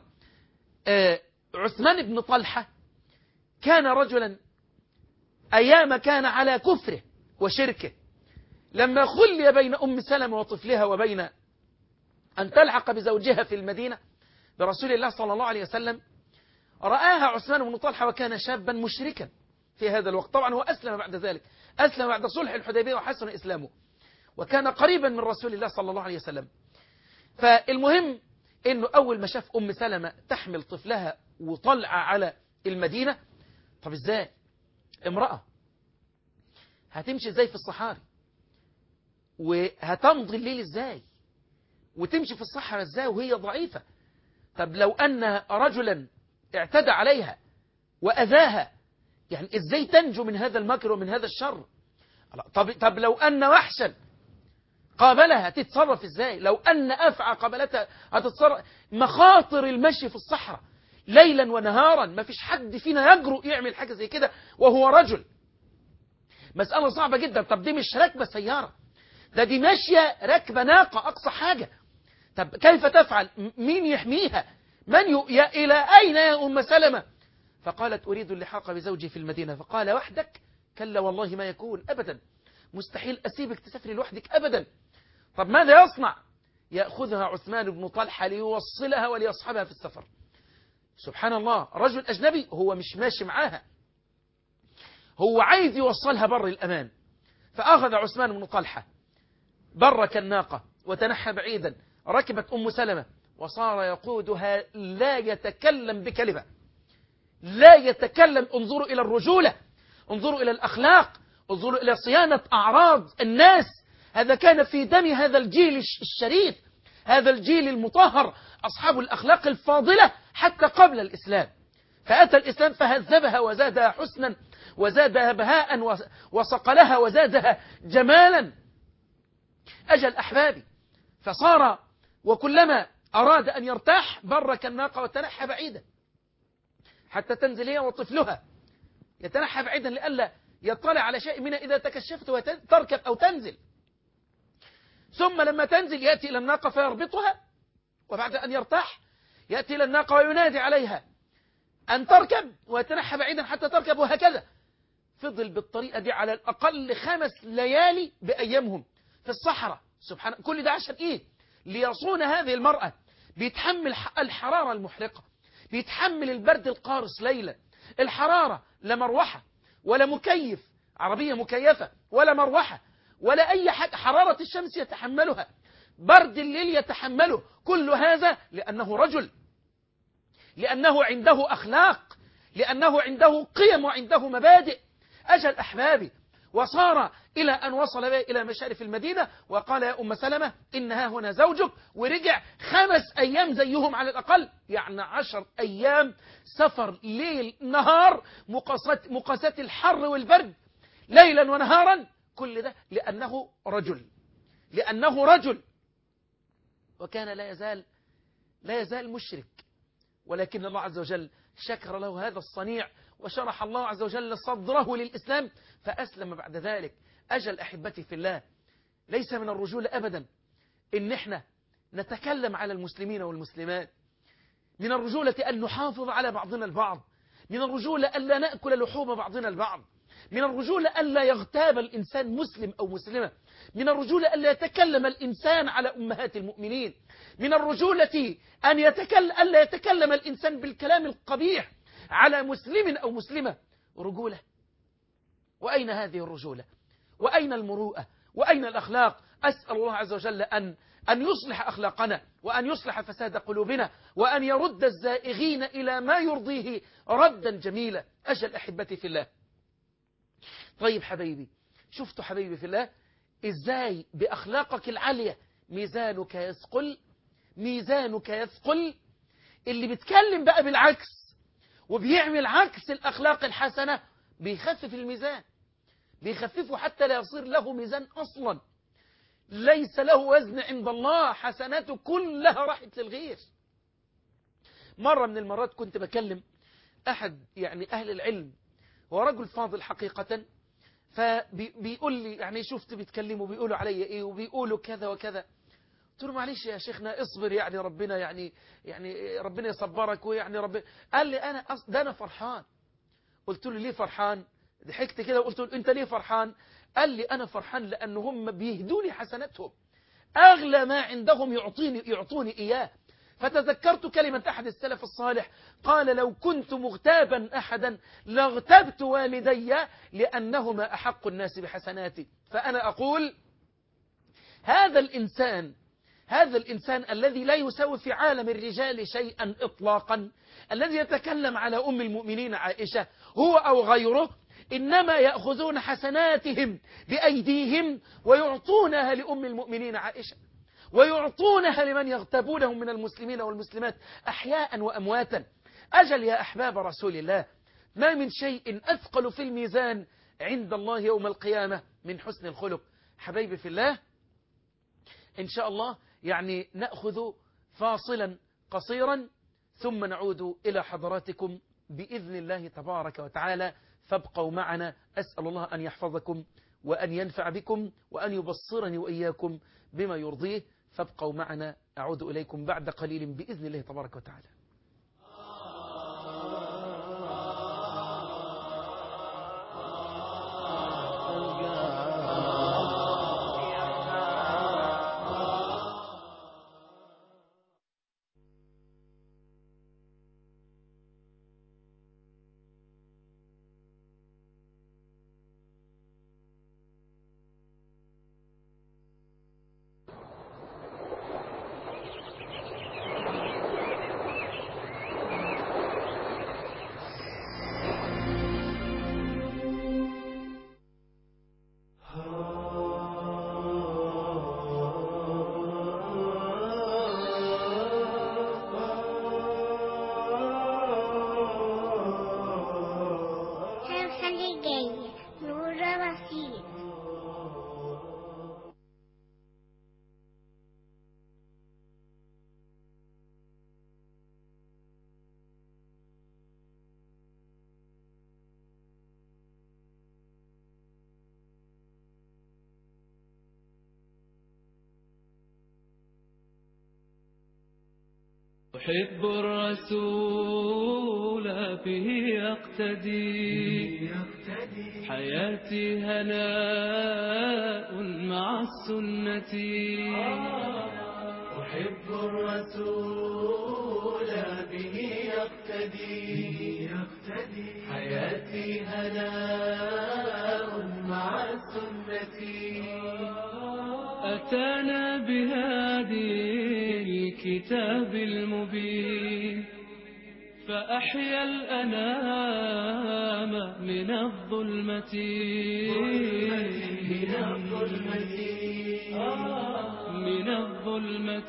عثمان بن طلحة كان رجلا أيام كان على كفره وشركه، لما خلي بين أم سلمة وطفلها وبين أن تلحق بزوجها في المدينة برسول الله صلى الله عليه وسلم، رآها عثمان بن طلحة وكان شابا مشركا في هذا الوقت. طبعا هو أسلم بعد ذلك، أسلم بعد صلح الحديبية وحسن إسلامه وكان قريبا من رسول الله صلى الله عليه وسلم. فالمهم إنه أول ما شاف أم سلمة تحمل طفلها وطلع على المدينة، طب إزاي امرأة هتمشي إزاي في الصحاري وهتمضي الليل إزاي وتمشي في الصحراء إزاي وهي ضعيفة؟ طب لو أن رجلا اعتدى عليها وأذاها، يعني إزاي تنجو من هذا المكر ومن هذا الشر؟ طب لو أن وحشا قابلها تتصرف إزاي؟ لو أن أفعى قابلتها هتتصرف؟ مخاطر المشي في الصحراء ليلا ونهارا، ما فيش حد فينا يجرؤ يعمل حاجة زي كده وهو رجل. مسألة صعبة جدا. طب دي مش راكبة سيارة، دي ماشية راكبة ناقة أقصى حاجة. طب كيف تفعل؟ مين يحميها؟ إلى أين يا أم سلمة؟ فقالت أريد اللحاق بزوجي في المدينة. فقال وحدك؟ كلا والله ما يكون أبدا، مستحيل أسيبك تسافري لوحدك أبدا. طب ماذا يصنع؟ يأخذها عثمان بن طلحة ليوصلها وليصحبها في السفر. سبحان الله، رجل أجنبي هو مش ماشي معاها، هو عايز يوصلها بر الأمان. فأخذ عثمان بن طلحة برك الناقة وتنحى بعيدا، ركبت أم سلمة وصار يقودها لا يتكلم بكلمة، لا يتكلم. انظروا إلى الرجولة، انظروا إلى الأخلاق، انظروا إلى صيانة أعراض الناس. هذا كان في دم هذا الجيل الشريف، هذا الجيل المطهر، أصحاب الأخلاق الفاضلة حتى قبل الإسلام. فأتى الإسلام فهذبها وزادها حسنا وزادها بهاء وصقلها وزادها جمالا. أجل أحبابي، فصار وكلما أراد أن يرتاح برك الناقة وتنحى بعيدا حتى تنزل هي وطفلها، يتنحى بعيدا لئلا يطلع على شيء منها إذا تكشفت وتركب أو تنزل. ثم لما تنزل يأتي إلى الناقة فيربطها، وبعد أن يرتاح يأتي إلى الناقة وينادي عليها أن تركب ويتنحى بعيدا حتى تركب، وهكذا. فضل بالطريقة دي على الأقل 5 ليالي بأيامهم في الصحراء. سبحان، كل ده عشان إيه؟ ليصون هذه المرأة. بيتحمل الحرارة المحرقة، بيتحمل البرد القارس ليلا، الحرارة لا مروحة ولا مكيف، عربية مكيفة، ولا مروحة، ولا أي حاجة، حرارة الشمس يتحملها، برد الليل يتحمله، كل هذا لأنه رجل، لأنه عنده أخلاق، لأنه عنده قيم وعنده مبادئ. أجل أحبابي، وصار إلى أن وصل إلى مشارف المدينة وقال يا أم سلمة إنها هنا زوجك، ورجع 5 أيام زيهم على الأقل، يعني 10 أيام سفر ليل نهار، مقاساة الحر والبرد ليلا ونهارا، كل ده لأنه رجل، لأنه رجل. وكان لا يزال مشرك، ولكن الله عز وجل شكر له هذا الصنيع، وشرح الله عز وجل صدره للإسلام فأسلم بعد ذلك. أجل أحبتي في الله، ليس من الرجولة أبدا إن احنا نتكلم على المسلمين والمسلمات، من الرجولة أن نحافظ على بعضنا البعض، من الرجولة ألا نأكل لحوم بعضنا البعض، من الرجولة ألا يغتاب الإنسان مسلم أو مسلمة، من الرجولة ألا يتكلم الإنسان على أمهات المؤمنين، من الرجولة ألا يتكلم الإنسان بالكلام القبيح على مسلم أو مسلمة. رجولة؟ وأين هذه الرجولة؟ وأين المروءة؟ وأين الأخلاق؟ أسأل الله عز وجل أن يصلح أخلاقنا، وأن يصلح فساد قلوبنا، وأن يرد الزائغين إلى ما يرضيه ردا جميلا. أجل أحبتي في الله. طيب حبيبي، شفتوا حبيبي في الله إزاي بأخلاقك العالية ميزانك يثقل، ميزانك يثقل. اللي بيتكلم بقى بالعكس وبيعمل عكس الأخلاق الحسنة بيخفف الميزان، بيخففه حتى لا يصير له ميزان أصلا، ليس له وزن عند الله، حسناته كلها راحت للغير. مرة من المرات كنت بكلم أحد يعني أهل العلم، هو رجل فاضل حقيقة، فبيقول لي يعني شفت بيتكلموا بيقولوا علي إيه وبيقولوا كذا وكذا. قلت له معلش يا شيخنا اصبر، يعني ربنا يعني ربنا يصبرك، ويعني ربنا. قال لي أنا فرحان. قلت له ليه فرحان؟ ضحكت كده وقلت له أنت ليه فرحان؟ قال لي أنا فرحان لأن هم بيهدوني حسناتهم، أغلى ما عندهم يعطوني إياه. فتذكرت كلمة أحد السلف الصالح قال لو كنت مغتابا أحدا لاغتبت والدي لأنهما أحق الناس بحسناتي. فأنا أقول هذا الإنسان الذي لا يساوي في عالم الرجال شيئا إطلاقا، الذي يتكلم على أم المؤمنين عائشة هو أو غيره، إنما يأخذون حسناتهم بأيديهم ويعطونها لأم المؤمنين عائشة، ويعطونها لمن يغتابونهم من المسلمين والمسلمات أحياء وأمواتا. أجل يا أحباب رسول الله، ما من شيء أثقل في الميزان عند الله يوم القيامة من حسن الخلق. حبيبي في الله، إن شاء الله يعني نأخذ فاصلا قصيرا ثم نعود إلى حضراتكم بإذن الله تبارك وتعالى، فابقوا معنا. أسأل الله أن يحفظكم وأن ينفع بكم وأن يبصرني وإياكم بما يرضيه، فابقوا معنا. أعود إليكم بعد قليل بإذن الله تبارك وتعالى. أحب الرسول به يقتدي حياتي هناء مع السنة. أحب الرسول به يقتدي حياتي هناء مع السنة. أتانا بهادي الكتاب المبين فأحيا الأنام من الظلمة من الظلمة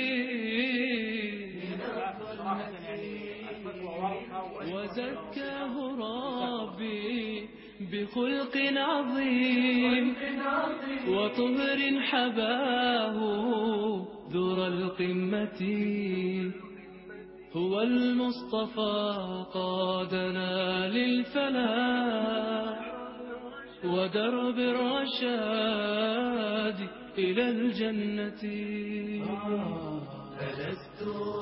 وزكاه ربي بخلق عظيم وطهر حباه ذر القمة. هو المصطفى قادنا للفلاح ودرب الرشاد إلى الجنة. فلست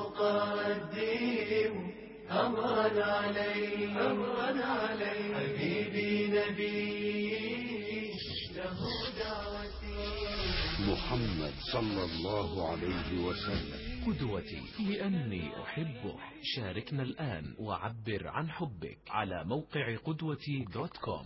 أقدم أمرا علي حبيبي نبي له دعوتي. محمد صلى الله عليه وسلم قدوتي لأني أحبه. شاركنا الآن وعبر عن حبك على موقع قدوتي.com.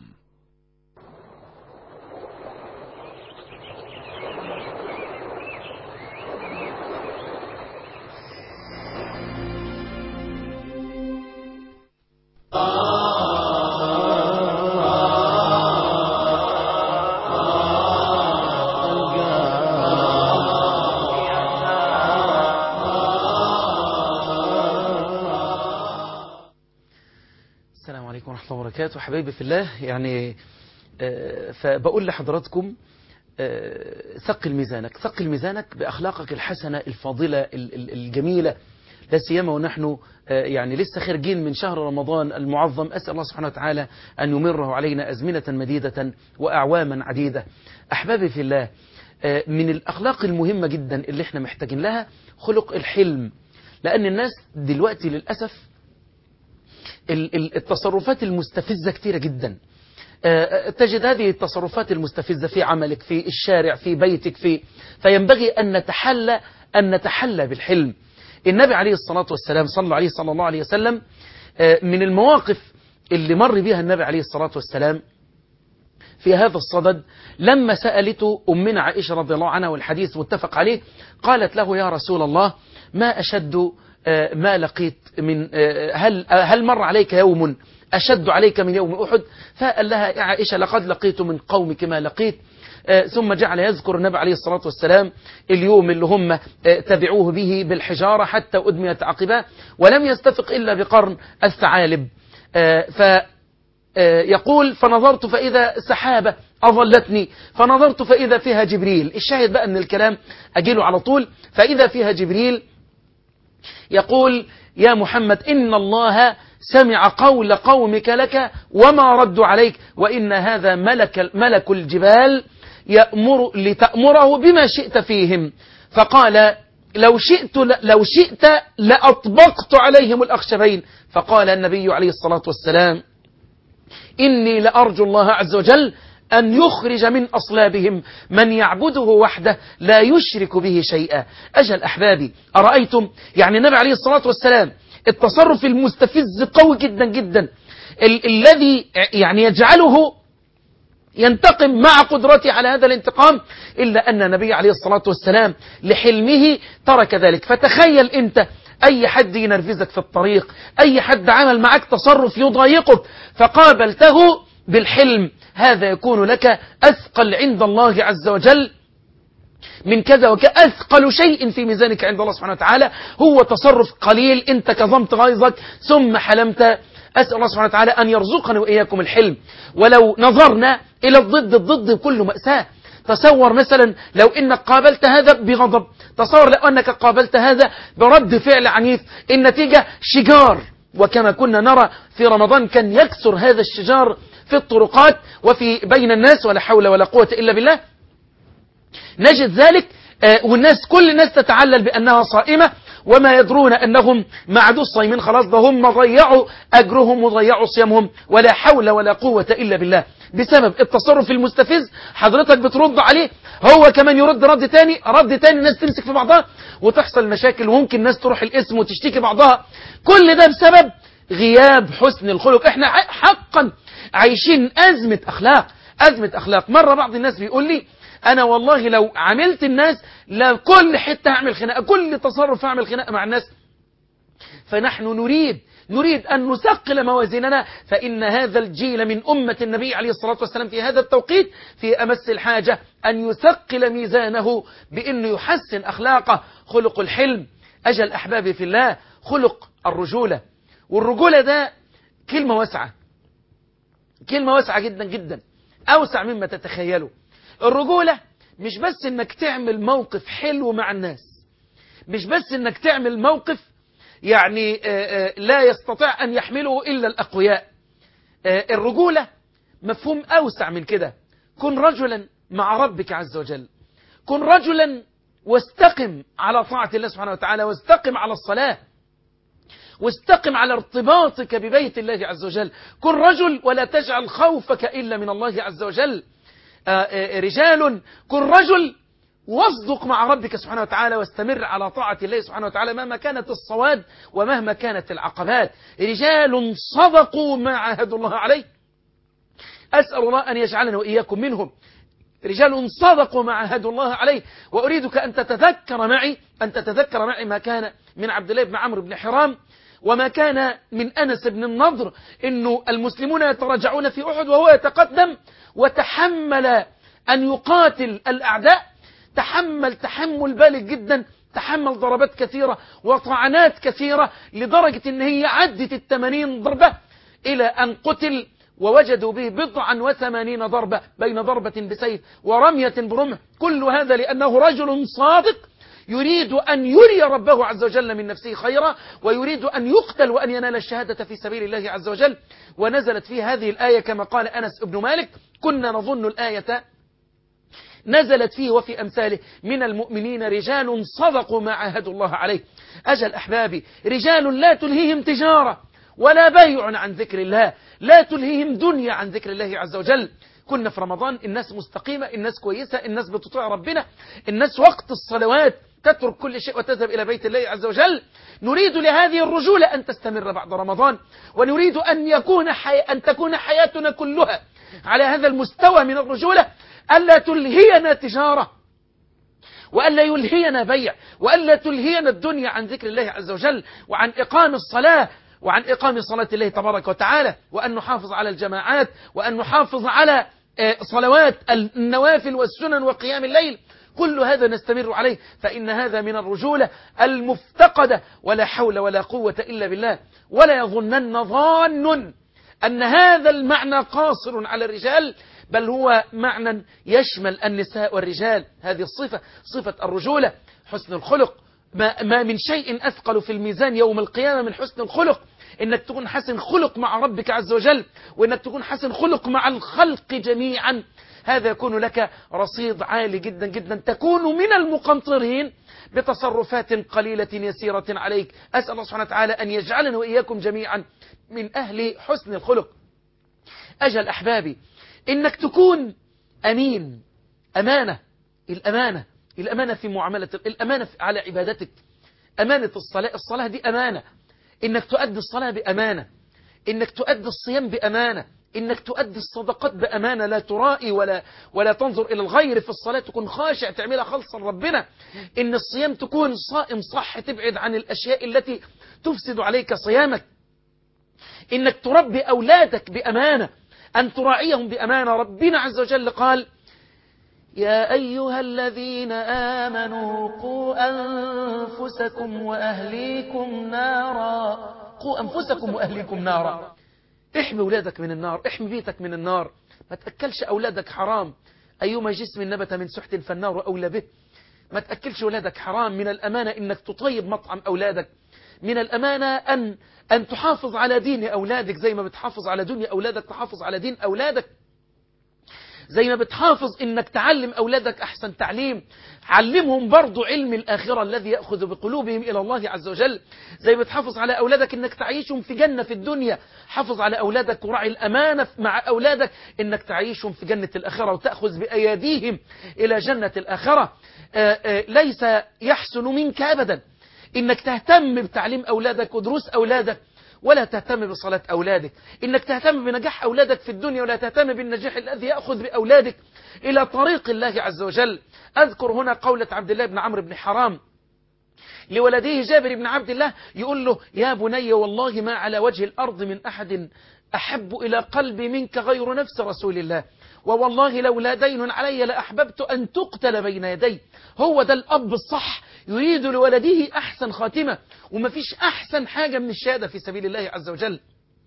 السلام عليكم ورحمة الله وبركاته. حبايبي في الله، يعني فبقول لحضراتكم ثقل ميزانك بأخلاقك الحسنة الفاضلة الجميلة، لا سيما ونحن يعني لسه خارجين من شهر رمضان المعظم. أسأل الله سبحانه وتعالى أن يمره علينا أزمنة مديدة وأعواما عديدة. أحبابي في الله، من الأخلاق المهمة جدا اللي احنا محتاجين لها خلق الحلم، لأن الناس دلوقتي للأسف التصرفات المستفزة كتيرة جدا. تجد هذه التصرفات المستفزة في عملك، في الشارع، في بيتك، فينبغي أن نتحلى بالحلم. النبي عليه الصلاة والسلام صلى الله عليه وسلم، من المواقف اللي مر بها النبي عليه الصلاة والسلام في هذا الصدد لما سألته أمنا عائشة رضي الله عنها، والحديث متفق عليه، قالت له: يا رسول الله، ما أشد ما لقيت من هل مر عليك يوم أشد عليك من يوم أحد؟ فقال لها: يا عائشة، لقد لقيت من قومك ما لقيت. ثم جعل يذكر النبي عليه الصلاة والسلام اليوم اللي هم تبعوه به بالحجارة حتى أدميت عقباه ولم يستفق إلا بقرن الثعالب. يقول: فنظرت فإذا سحابة أظلتني، فنظرت فإذا فيها جبريل. الشاهد بقى أن الكلام أجيله على طول. فإذا فيها جبريل يقول: يا محمد، إن الله سمع قول قومك لك وما ردوا عليك، وإن هذا ملك الجبال يأمر لتأمره بما شئت فيهم. فقال: لو شئت لأطبقت عليهم الأخشبين. فقال النبي عليه الصلاة والسلام: إني لأرجو الله عز وجل أن يخرج من أصلابهم من يعبده وحده لا يشرك به شيئا. أجل أحبابي، أرأيتم يعني النبي عليه الصلاة والسلام التصرف المستفز قوي جدا جدا، الذي يعني يجعله ينتقم مع قدرته على هذا الانتقام، إلا أن النبي عليه الصلاة والسلام لحلمه ترك ذلك. فتخيل أنت أي حد ينرفزك في الطريق، أي حد عمل معك تصرف يضايقك فقابلته بالحلم، هذا يكون لك أثقل عند الله عز وجل من كذا وكأثقل شيء في ميزانك عند الله سبحانه وتعالى هو تصرف قليل أنت كظمت غيظك ثم حلمت. أسأل الله سبحانه وتعالى أن يرزقنا وإياكم الحلم. ولو نظرنا إلى الضد بكل مأساة. تصور مثلا لو إنك قابلت هذا بغضب، تصور لو أنك قابلت هذا برد فعل عنيف، النتيجة شجار. وكما كنا نرى في رمضان كان يكسر هذا الشجار في الطرقات وفي بين الناس، ولا حول ولا قوة إلا بالله. نجد ذلك والناس كل الناس تتعلل بأنها صائمة وما يدرون أنهم ما عادوش صايمين، خلاص ده هم ضيعوا أجرهم وضيعوا صيامهم، ولا حول ولا قوة إلا بالله. بسبب التصرف المستفز حضرتك بترد عليه، هو كمان يرد رد تاني، الناس تمسك في بعضها وتحصل مشاكل، وممكن ناس تروح الاسم وتشتكي بعضها. كل ده بسبب غياب حسن الخلق. احنا حقا عايشين أزمة أخلاق. مرة بعض الناس بيقول لي أنا والله لو عملت الناس كل حتة هعمل خناقة، كل تصرف هعمل خناقة مع الناس. فنحن نريد أن نثقل موازيننا، فإن هذا الجيل من أمة النبي عليه الصلاة والسلام في هذا التوقيت في أمس الحاجة أن يثقل ميزانه بأنه يحسن أخلاقه. خلق الحلم، أجل أحبابي في الله، خلق الرجولة. والرجولة ده كلمة واسعة جدا جدا، أوسع مما تتخيلوا. الرجولة مش بس إنك تعمل موقف حلو مع الناس، مش بس إنك تعمل موقف يعني لا يستطيع أن يحمله إلا الأقوياء. الرجولة مفهوم أوسع من كده. كن رجلا مع ربك عز وجل، كن رجلا واستقم على طاعة الله سبحانه وتعالى، واستقم على الصلاة، واستقم على ارتباطك ببيت الله عز وجل. كن رجل ولا تجعل خوفك إلا من الله عز وجل. كن رجل واصدق مع ربك سبحانه وتعالى، واستمر على طاعة الله سبحانه وتعالى مهما كانت الصواد ومهما كانت العقبات. رجال صدقوا ما عاهدوا الله عليه، أسأل الله أن يجعلنا وإياكم منهم. رجال صدقوا ما عاهدوا الله عليه. وأريدك أن تتذكر معي ما كان من عبد الله بن عمرو بن حرام، وما كان من أنس بن النضر، إنه المسلمون يتراجعون في أحد وهو يتقدم وتحمل أن يقاتل الأعداء، تحمل بالغ جدا، تحمل ضربات كثيرة وطعنات كثيرة لدرجة أن هي عدت 80 ضربة إلى أن قتل، ووجدوا به 89 ضربة بين ضربة بسيف ورمية برمح. كل هذا لأنه رجل صادق يريد أن يري ربه عز وجل من نفسه خيرا، ويريد أن يقتل وأن ينال الشهادة في سبيل الله عز وجل. ونزلت فيه هذه الآية كما قال أنس بن مالك: كنا نظن الآية نزلت فيه وفي أمثاله من المؤمنين رجال صدقوا ما عاهدوا الله عليه. أجل أحبابي، رجال لا تلهيهم تجارة ولا بيع عن ذكر الله، لا تلهيهم دنيا عن ذكر الله عز وجل. كنا في رمضان الناس مستقيمة، الناس كويسة، الناس بتطيع ربنا، الناس وقت الصلوات تترك كل شيء وتذهب إلى بيت الله عز وجل. نريد لهذه الرجولة أن تستمر بعد رمضان، ونريد أن تكون حياتنا كلها على هذا المستوى من الرجولة، ألا تلهينا تجارة، وألا يلهينا بيع، وألا تلهينا الدنيا عن ذكر الله عز وجل، وعن إقام الصلاة، وعن إقام صلاة الله تبارك وتعالى، وأن نحافظ على الجماعات، وأن نحافظ على صلوات النوافل والسنن وقيام الليل. كل هذا نستمر عليه، فإن هذا من الرجولة المفتقدة. ولا حول ولا قوة إلا بالله. ولا يظنن ظان أن هذا المعنى قاصر على الرجال، بل هو معنى يشمل النساء والرجال. هذه الصفة، صفة الرجولة، حسن الخلق. ما من شيء أثقل في الميزان يوم القيامة من حسن الخلق. إنك تكون حسن خلق مع ربك عز وجل، وإنك تكون حسن خلق مع الخلق جميعا. هذا يكون لك رصيد عالي جدا جدا، تكون من المقنطرين بتصرفات قليلة يسيرة عليك. أسأل الله سبحانه وتعالى أن يجعلنا وإياكم جميعا من أهل حسن الخلق. أجل أحبابي، إنك تكون أمين، الأمانة في معاملة، الأمانة على عبادتك، أمانة الصلاة دي أمانة، إنك تؤدي الصلاة بأمانة، إنك تؤدي الصيام بأمانة، إنك تؤدي الصدقات بأمانة، لا ترائي ولا تنظر إلى الغير في الصلاة، تكون خاشع تعملها خالصا ربنا. إن الصيام تكون صائم صح، تبعد عن الأشياء التي تفسد عليك صيامك. إنك تربي أولادك بأمانة، أن تراعيهم بأمانة. ربنا عز وجل قال: يا أيها الذين آمنوا قوا أنفسكم وأهليكم نارا. قوا أنفسكم وأهليكم نارا. احمي أولادك من النار، احمي بيتك من النار. ما تأكلش أولادك حرام. أيما جسم نبت من سحت فالنار أولى به. ما تأكلش أولادك حرام. من الأمانة إنك تطيب مطعم أولادك. من الأمانة أن تحافظ على دين أولادك، زي ما بتحافظ على دنيا أولادك تحافظ على دين أولادك. زي ما بتحافظ إنك تعلم أولادك أحسن تعليم، علمهم برضو علم الآخرة الذي يأخذ بقلوبهم إلى الله عز وجل. زي ما بتحافظ على أولادك إنك تعيشهم في جنة في الدنيا، حافظ على أولادك وراعي الأمانة مع أولادك إنك تعيشهم في جنة الآخرة وتأخذ بأيديهم إلى جنة الآخرة. ليس يحسن منك أبدا إنك تهتم بتعليم أولادك ودروس أولادك ولا تهتم بصلاة أولادك، إنك تهتم بنجاح أولادك في الدنيا ولا تهتم بالنجاح الذي يأخذ بأولادك إلى طريق الله عز وجل. أذكر هنا قولة عبد الله بن عمرو بن حرام لولده جابر بن عبد الله، يقول له: يا بني والله ما على وجه الأرض من أحد أحب إلى قلبي منك غير نفس رسول الله، ووالله لولا دين علي لأحببت أن تقتل بين يدي. هو ده الأب الصح، يريد لولده أحسن خاتمة، ومفيش أحسن حاجة من الشهادة في سبيل الله عز وجل.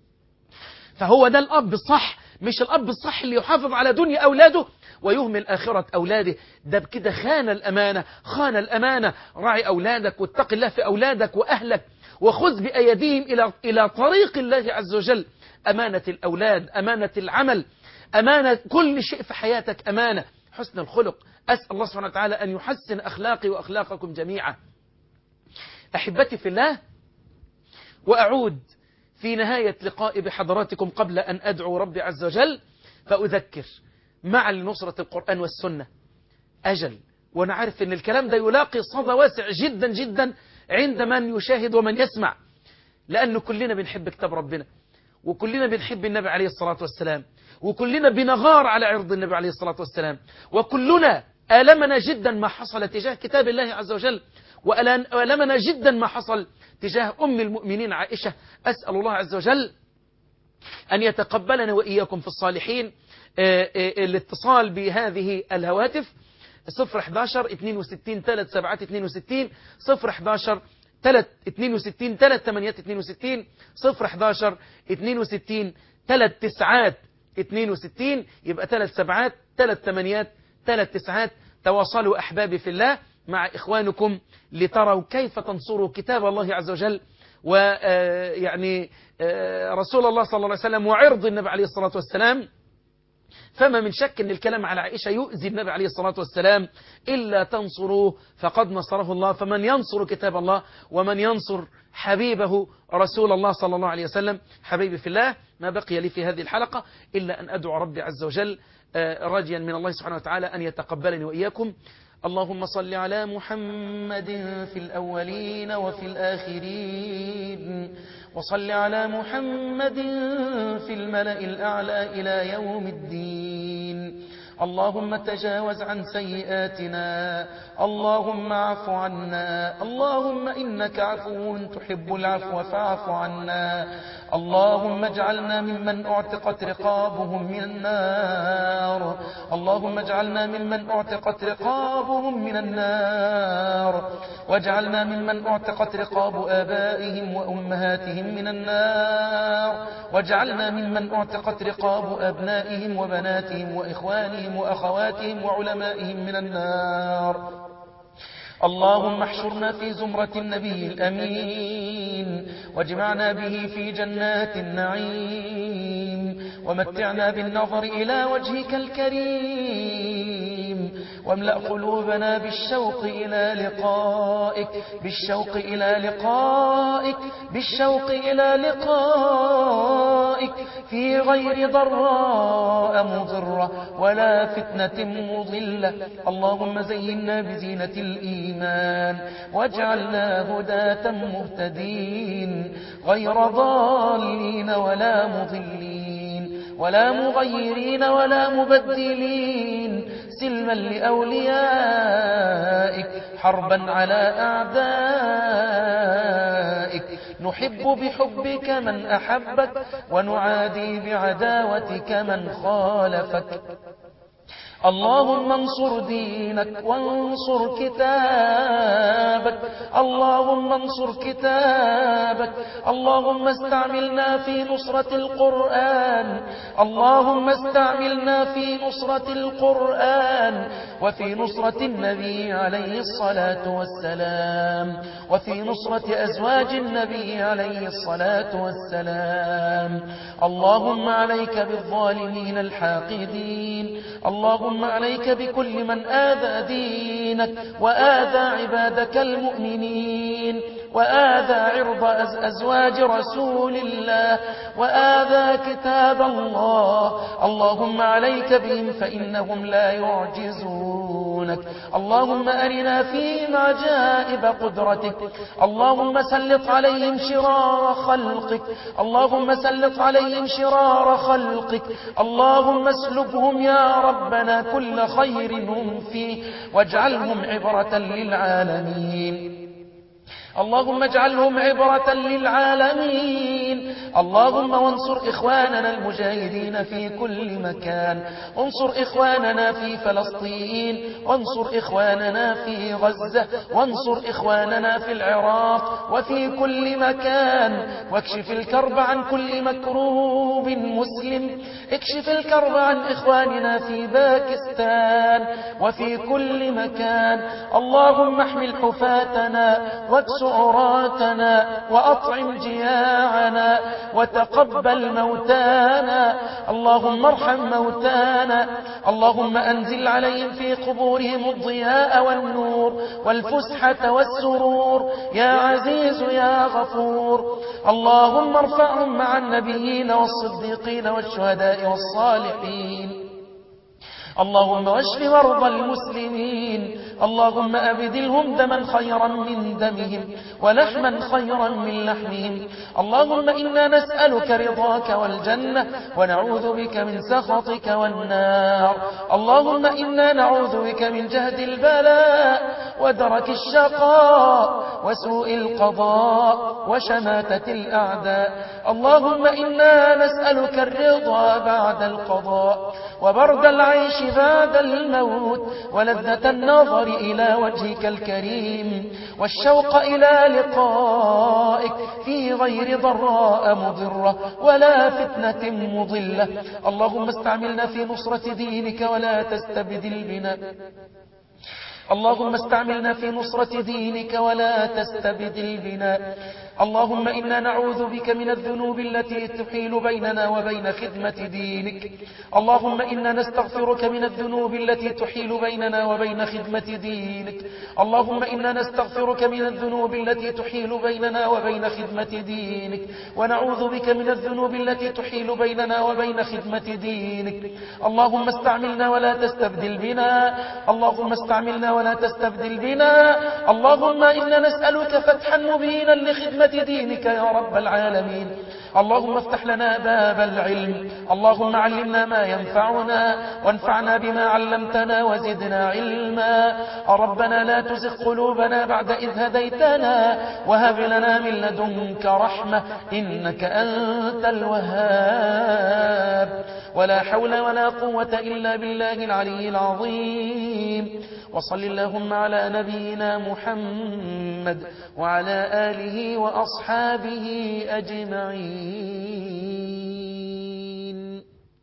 فهو ده الأب الصح، مش الأب الصح اللي يحافظ على دنيا أولاده ويهمل آخرة أولاده. ده بكده خان الأمانة. راعي أولادك واتق الله في أولادك وأهلك، وخذ بأيديهم إلى طريق الله عز وجل. أمانة الأولاد، أمانة العمل، أمانة كل شيء في حياتك، أمانة. حسن الخلق، أسأل الله سبحانه وتعالى أن يحسن أخلاقي وأخلاقكم جميعا. أحبتي في الله، وأعود في نهاية لقائي بحضراتكم قبل أن أدعو ربي عز وجل فأذكر مع لنصرة القرآن والسنة أجل. وأنا عارف أن الكلام ده يلاقي صدى واسع جدا جدا عند من يشاهد ومن يسمع، لأن كلنا بنحب كتاب ربنا، وكلنا بنحب النبي عليه الصلاة والسلام، وكلنا بنغار على عرض النبي عليه الصلاة والسلام، وكلنا آلمنا جدا ما حصل تجاه كتاب الله عز وجل، وآلمنا جدا ما حصل تجاه أم المؤمنين عائشة. أسأل الله عز وجل أن يتقبلنا وإياكم في الصالحين. الاتصال بهذه الهواتف 011 62 37 62 011 62 38 011 62 39 62 يبقى 3 7 3 8 3 9. تواصلوا أحبابي في الله مع إخوانكم لتروا كيف تنصروا كتاب الله عز وجل ويعني رسول الله صلى الله عليه وسلم وعرض النبي عليه الصلاة والسلام. فما من شك أن الكلام على عائشة يؤذي النبي عليه الصلاة والسلام، إلا تنصروه فقد نصره الله. فمن ينصر كتاب الله ومن ينصر حبيبه رسول الله صلى الله عليه وسلم. حبيبي في الله، ما بقي لي في هذه الحلقة إلا أن أدعو ربي عز وجل راجيا من الله سبحانه وتعالى أن يتقبلني وإياكم. اللهم صل على محمد في الأولين وفي الآخرين، وصل على محمد في الملأ الأعلى إلى يوم الدين. اللهم تجاوز عن سيئاتنا، اللهم اعف عنا، اللهم إنك عفو تحب العفو فاعف عنا. اللهم اجعلنا ممن اعتقت رقابهم من النار، اللهم اجعلنا ممن اعتقت رقابهم من النار، واجعلنا ممن اعتقت رقاب آبائهم وأمهاتهم من النار، واجعلنا ممن اعتقت رقاب أبنائهم وبناتهم وإخوانهم وأخواتهم وعلمائهم من النار. اللهم احشرنا في زمرة النبي الأمين، واجمعنا به في جنات النعيم، ومتعنا بالنظر إلى وجهك الكريم، واملأ قلوبنا بالشوق إلى لقائك، بالشوق إلى لقائك، بالشوق إلى لقائك، في غير ضراء مضرة ولا فتنة مضلة. اللهم زينا بزينة الإيمان واجعلنا هداة مهتدين، غير ضالين ولا مضلين ولا مغيرين ولا مبدلين، سلما لأوليائك، حربا على أعدائك. نحب بحبك من أحبك، ونعادي بعداوتك من خالفك. اللهم انصر دينك وانصر كتابك، اللهم انصر كتابك، اللهم استعملنا في نصرة القرآن، اللهم استعملنا في نصرة القرآن وفي نصرة النبي عليه الصلاة والسلام، وفي نصرة أزواج النبي عليه الصلاة والسلام. اللهم عليك بالظالمين الحاقدين، اللهم عليك بكل من آذى دينك وآذى عبادك المؤمنين وآذى عرض أزواج رسول الله وآذى كتاب الله. اللهم عليك بهم فإنهم لا يعجزونك. اللهم أرنا فيهم عجائب قدرتك، اللهم سلط عليهم شرار خلقك، اللهم سلط عليهم شرار خلقك، اللهم اسلبهم يا ربنا كل خير هم فيه واجعلهم عبرة للعالمين، اللهم اجعلهم عبرة للعالمين. اللهم وانصر إخواننا المجاهدين في كل مكان، انصر إخواننا في فلسطين، وانصر إخواننا في غزة، وانصر إخواننا في العراق وفي كل مكان، واكشف الكرب عن كل مكروب مسلم، اكشف الكرب عن إخواننا في باكستان وفي كل مكان. اللهم احمل حفاتنا واكس عراتنا وأطعم جياعنا وتقبل موتانا، اللهم ارحم موتانا، اللهم أنزل عليهم في قبورهم الضياء والنور والفسحة والسرور يا عزيز يا غفور. اللهم ارفعهم مع النبيين والصديقين والشهداء والصالحين. اللهم واشف مرضى المسلمين، اللهم أبدلهم دما خيرا من دمهم ولحما خيرا من لحمهم. اللهم إنا نسألك رضاك والجنة ونعوذ بك من سخطك والنار. اللهم إنا نعوذ بك من جهد البلاء ودرك الشقاء وسوء القضاء وشماتة الأعداء. اللهم إنا نسألك الرضا بعد القضاء وبرد العيش بعد الموت ولذة النظر إلى وجهك الكريم والشوق إلى لقائك في غير ضراء مضرة ولا فتنة مضلة. اللهم استعملنا في نصرة دينك ولا تستبدل بنا، اللهم استعملنا في نصرة دينك ولا تستبدل بنا. اللهم إنا نعوذ بك من الذنوب التي تحيل بيننا وبين خدمة دينك. اللهم إنا نستغفرك من الذنوب التي تحيل بيننا وبين خدمة دينك. اللهم إنا نستغفرك من الذنوب التي تحيل بيننا وبين خدمة دينك، ونعوذ بك من الذنوب التي تحيل بيننا وبين خدمة دينك. اللهم استعملنا ولا تستبدل بنا، اللهم استعملنا ولا تستبدل بنا. اللهم إنا نسألك فتحا مبينا لخدمة دينك يا رب العالمين. اللهم افتح لنا باب العلم، اللهم علمنا ما ينفعنا وانفعنا بما علمتنا وزدنا علما. ربنا لا تزغ قلوبنا بعد إذ هديتنا وهب لنا من لدنك رحمة إنك أنت الوهاب. ولا حول ولا قوة إلا بالله العلي العظيم. وصل اللهم على نبينا محمد وعلى آله وأصحابه أجمعين.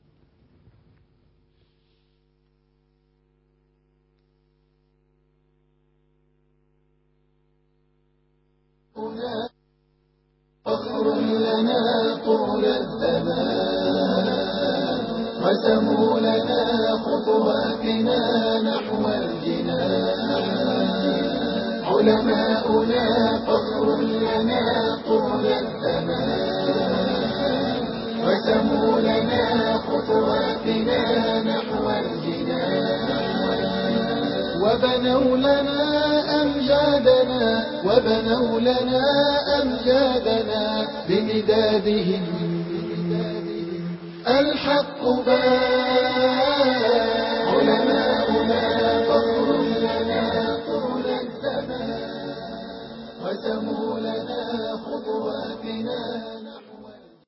فخر لنا طول الزمان وسموا لنا خطواتنا نحو الجنان. علماؤنا فخر لنا طول الزمان وسموا لنا خطواتنا نحو الجنان. وبنوا لنا أمجادنا وبنوا لنا أمجادنا بمدادهم الحق بان. علماؤنا فخر لنا طول الزمان وسموا لنا خطواتنا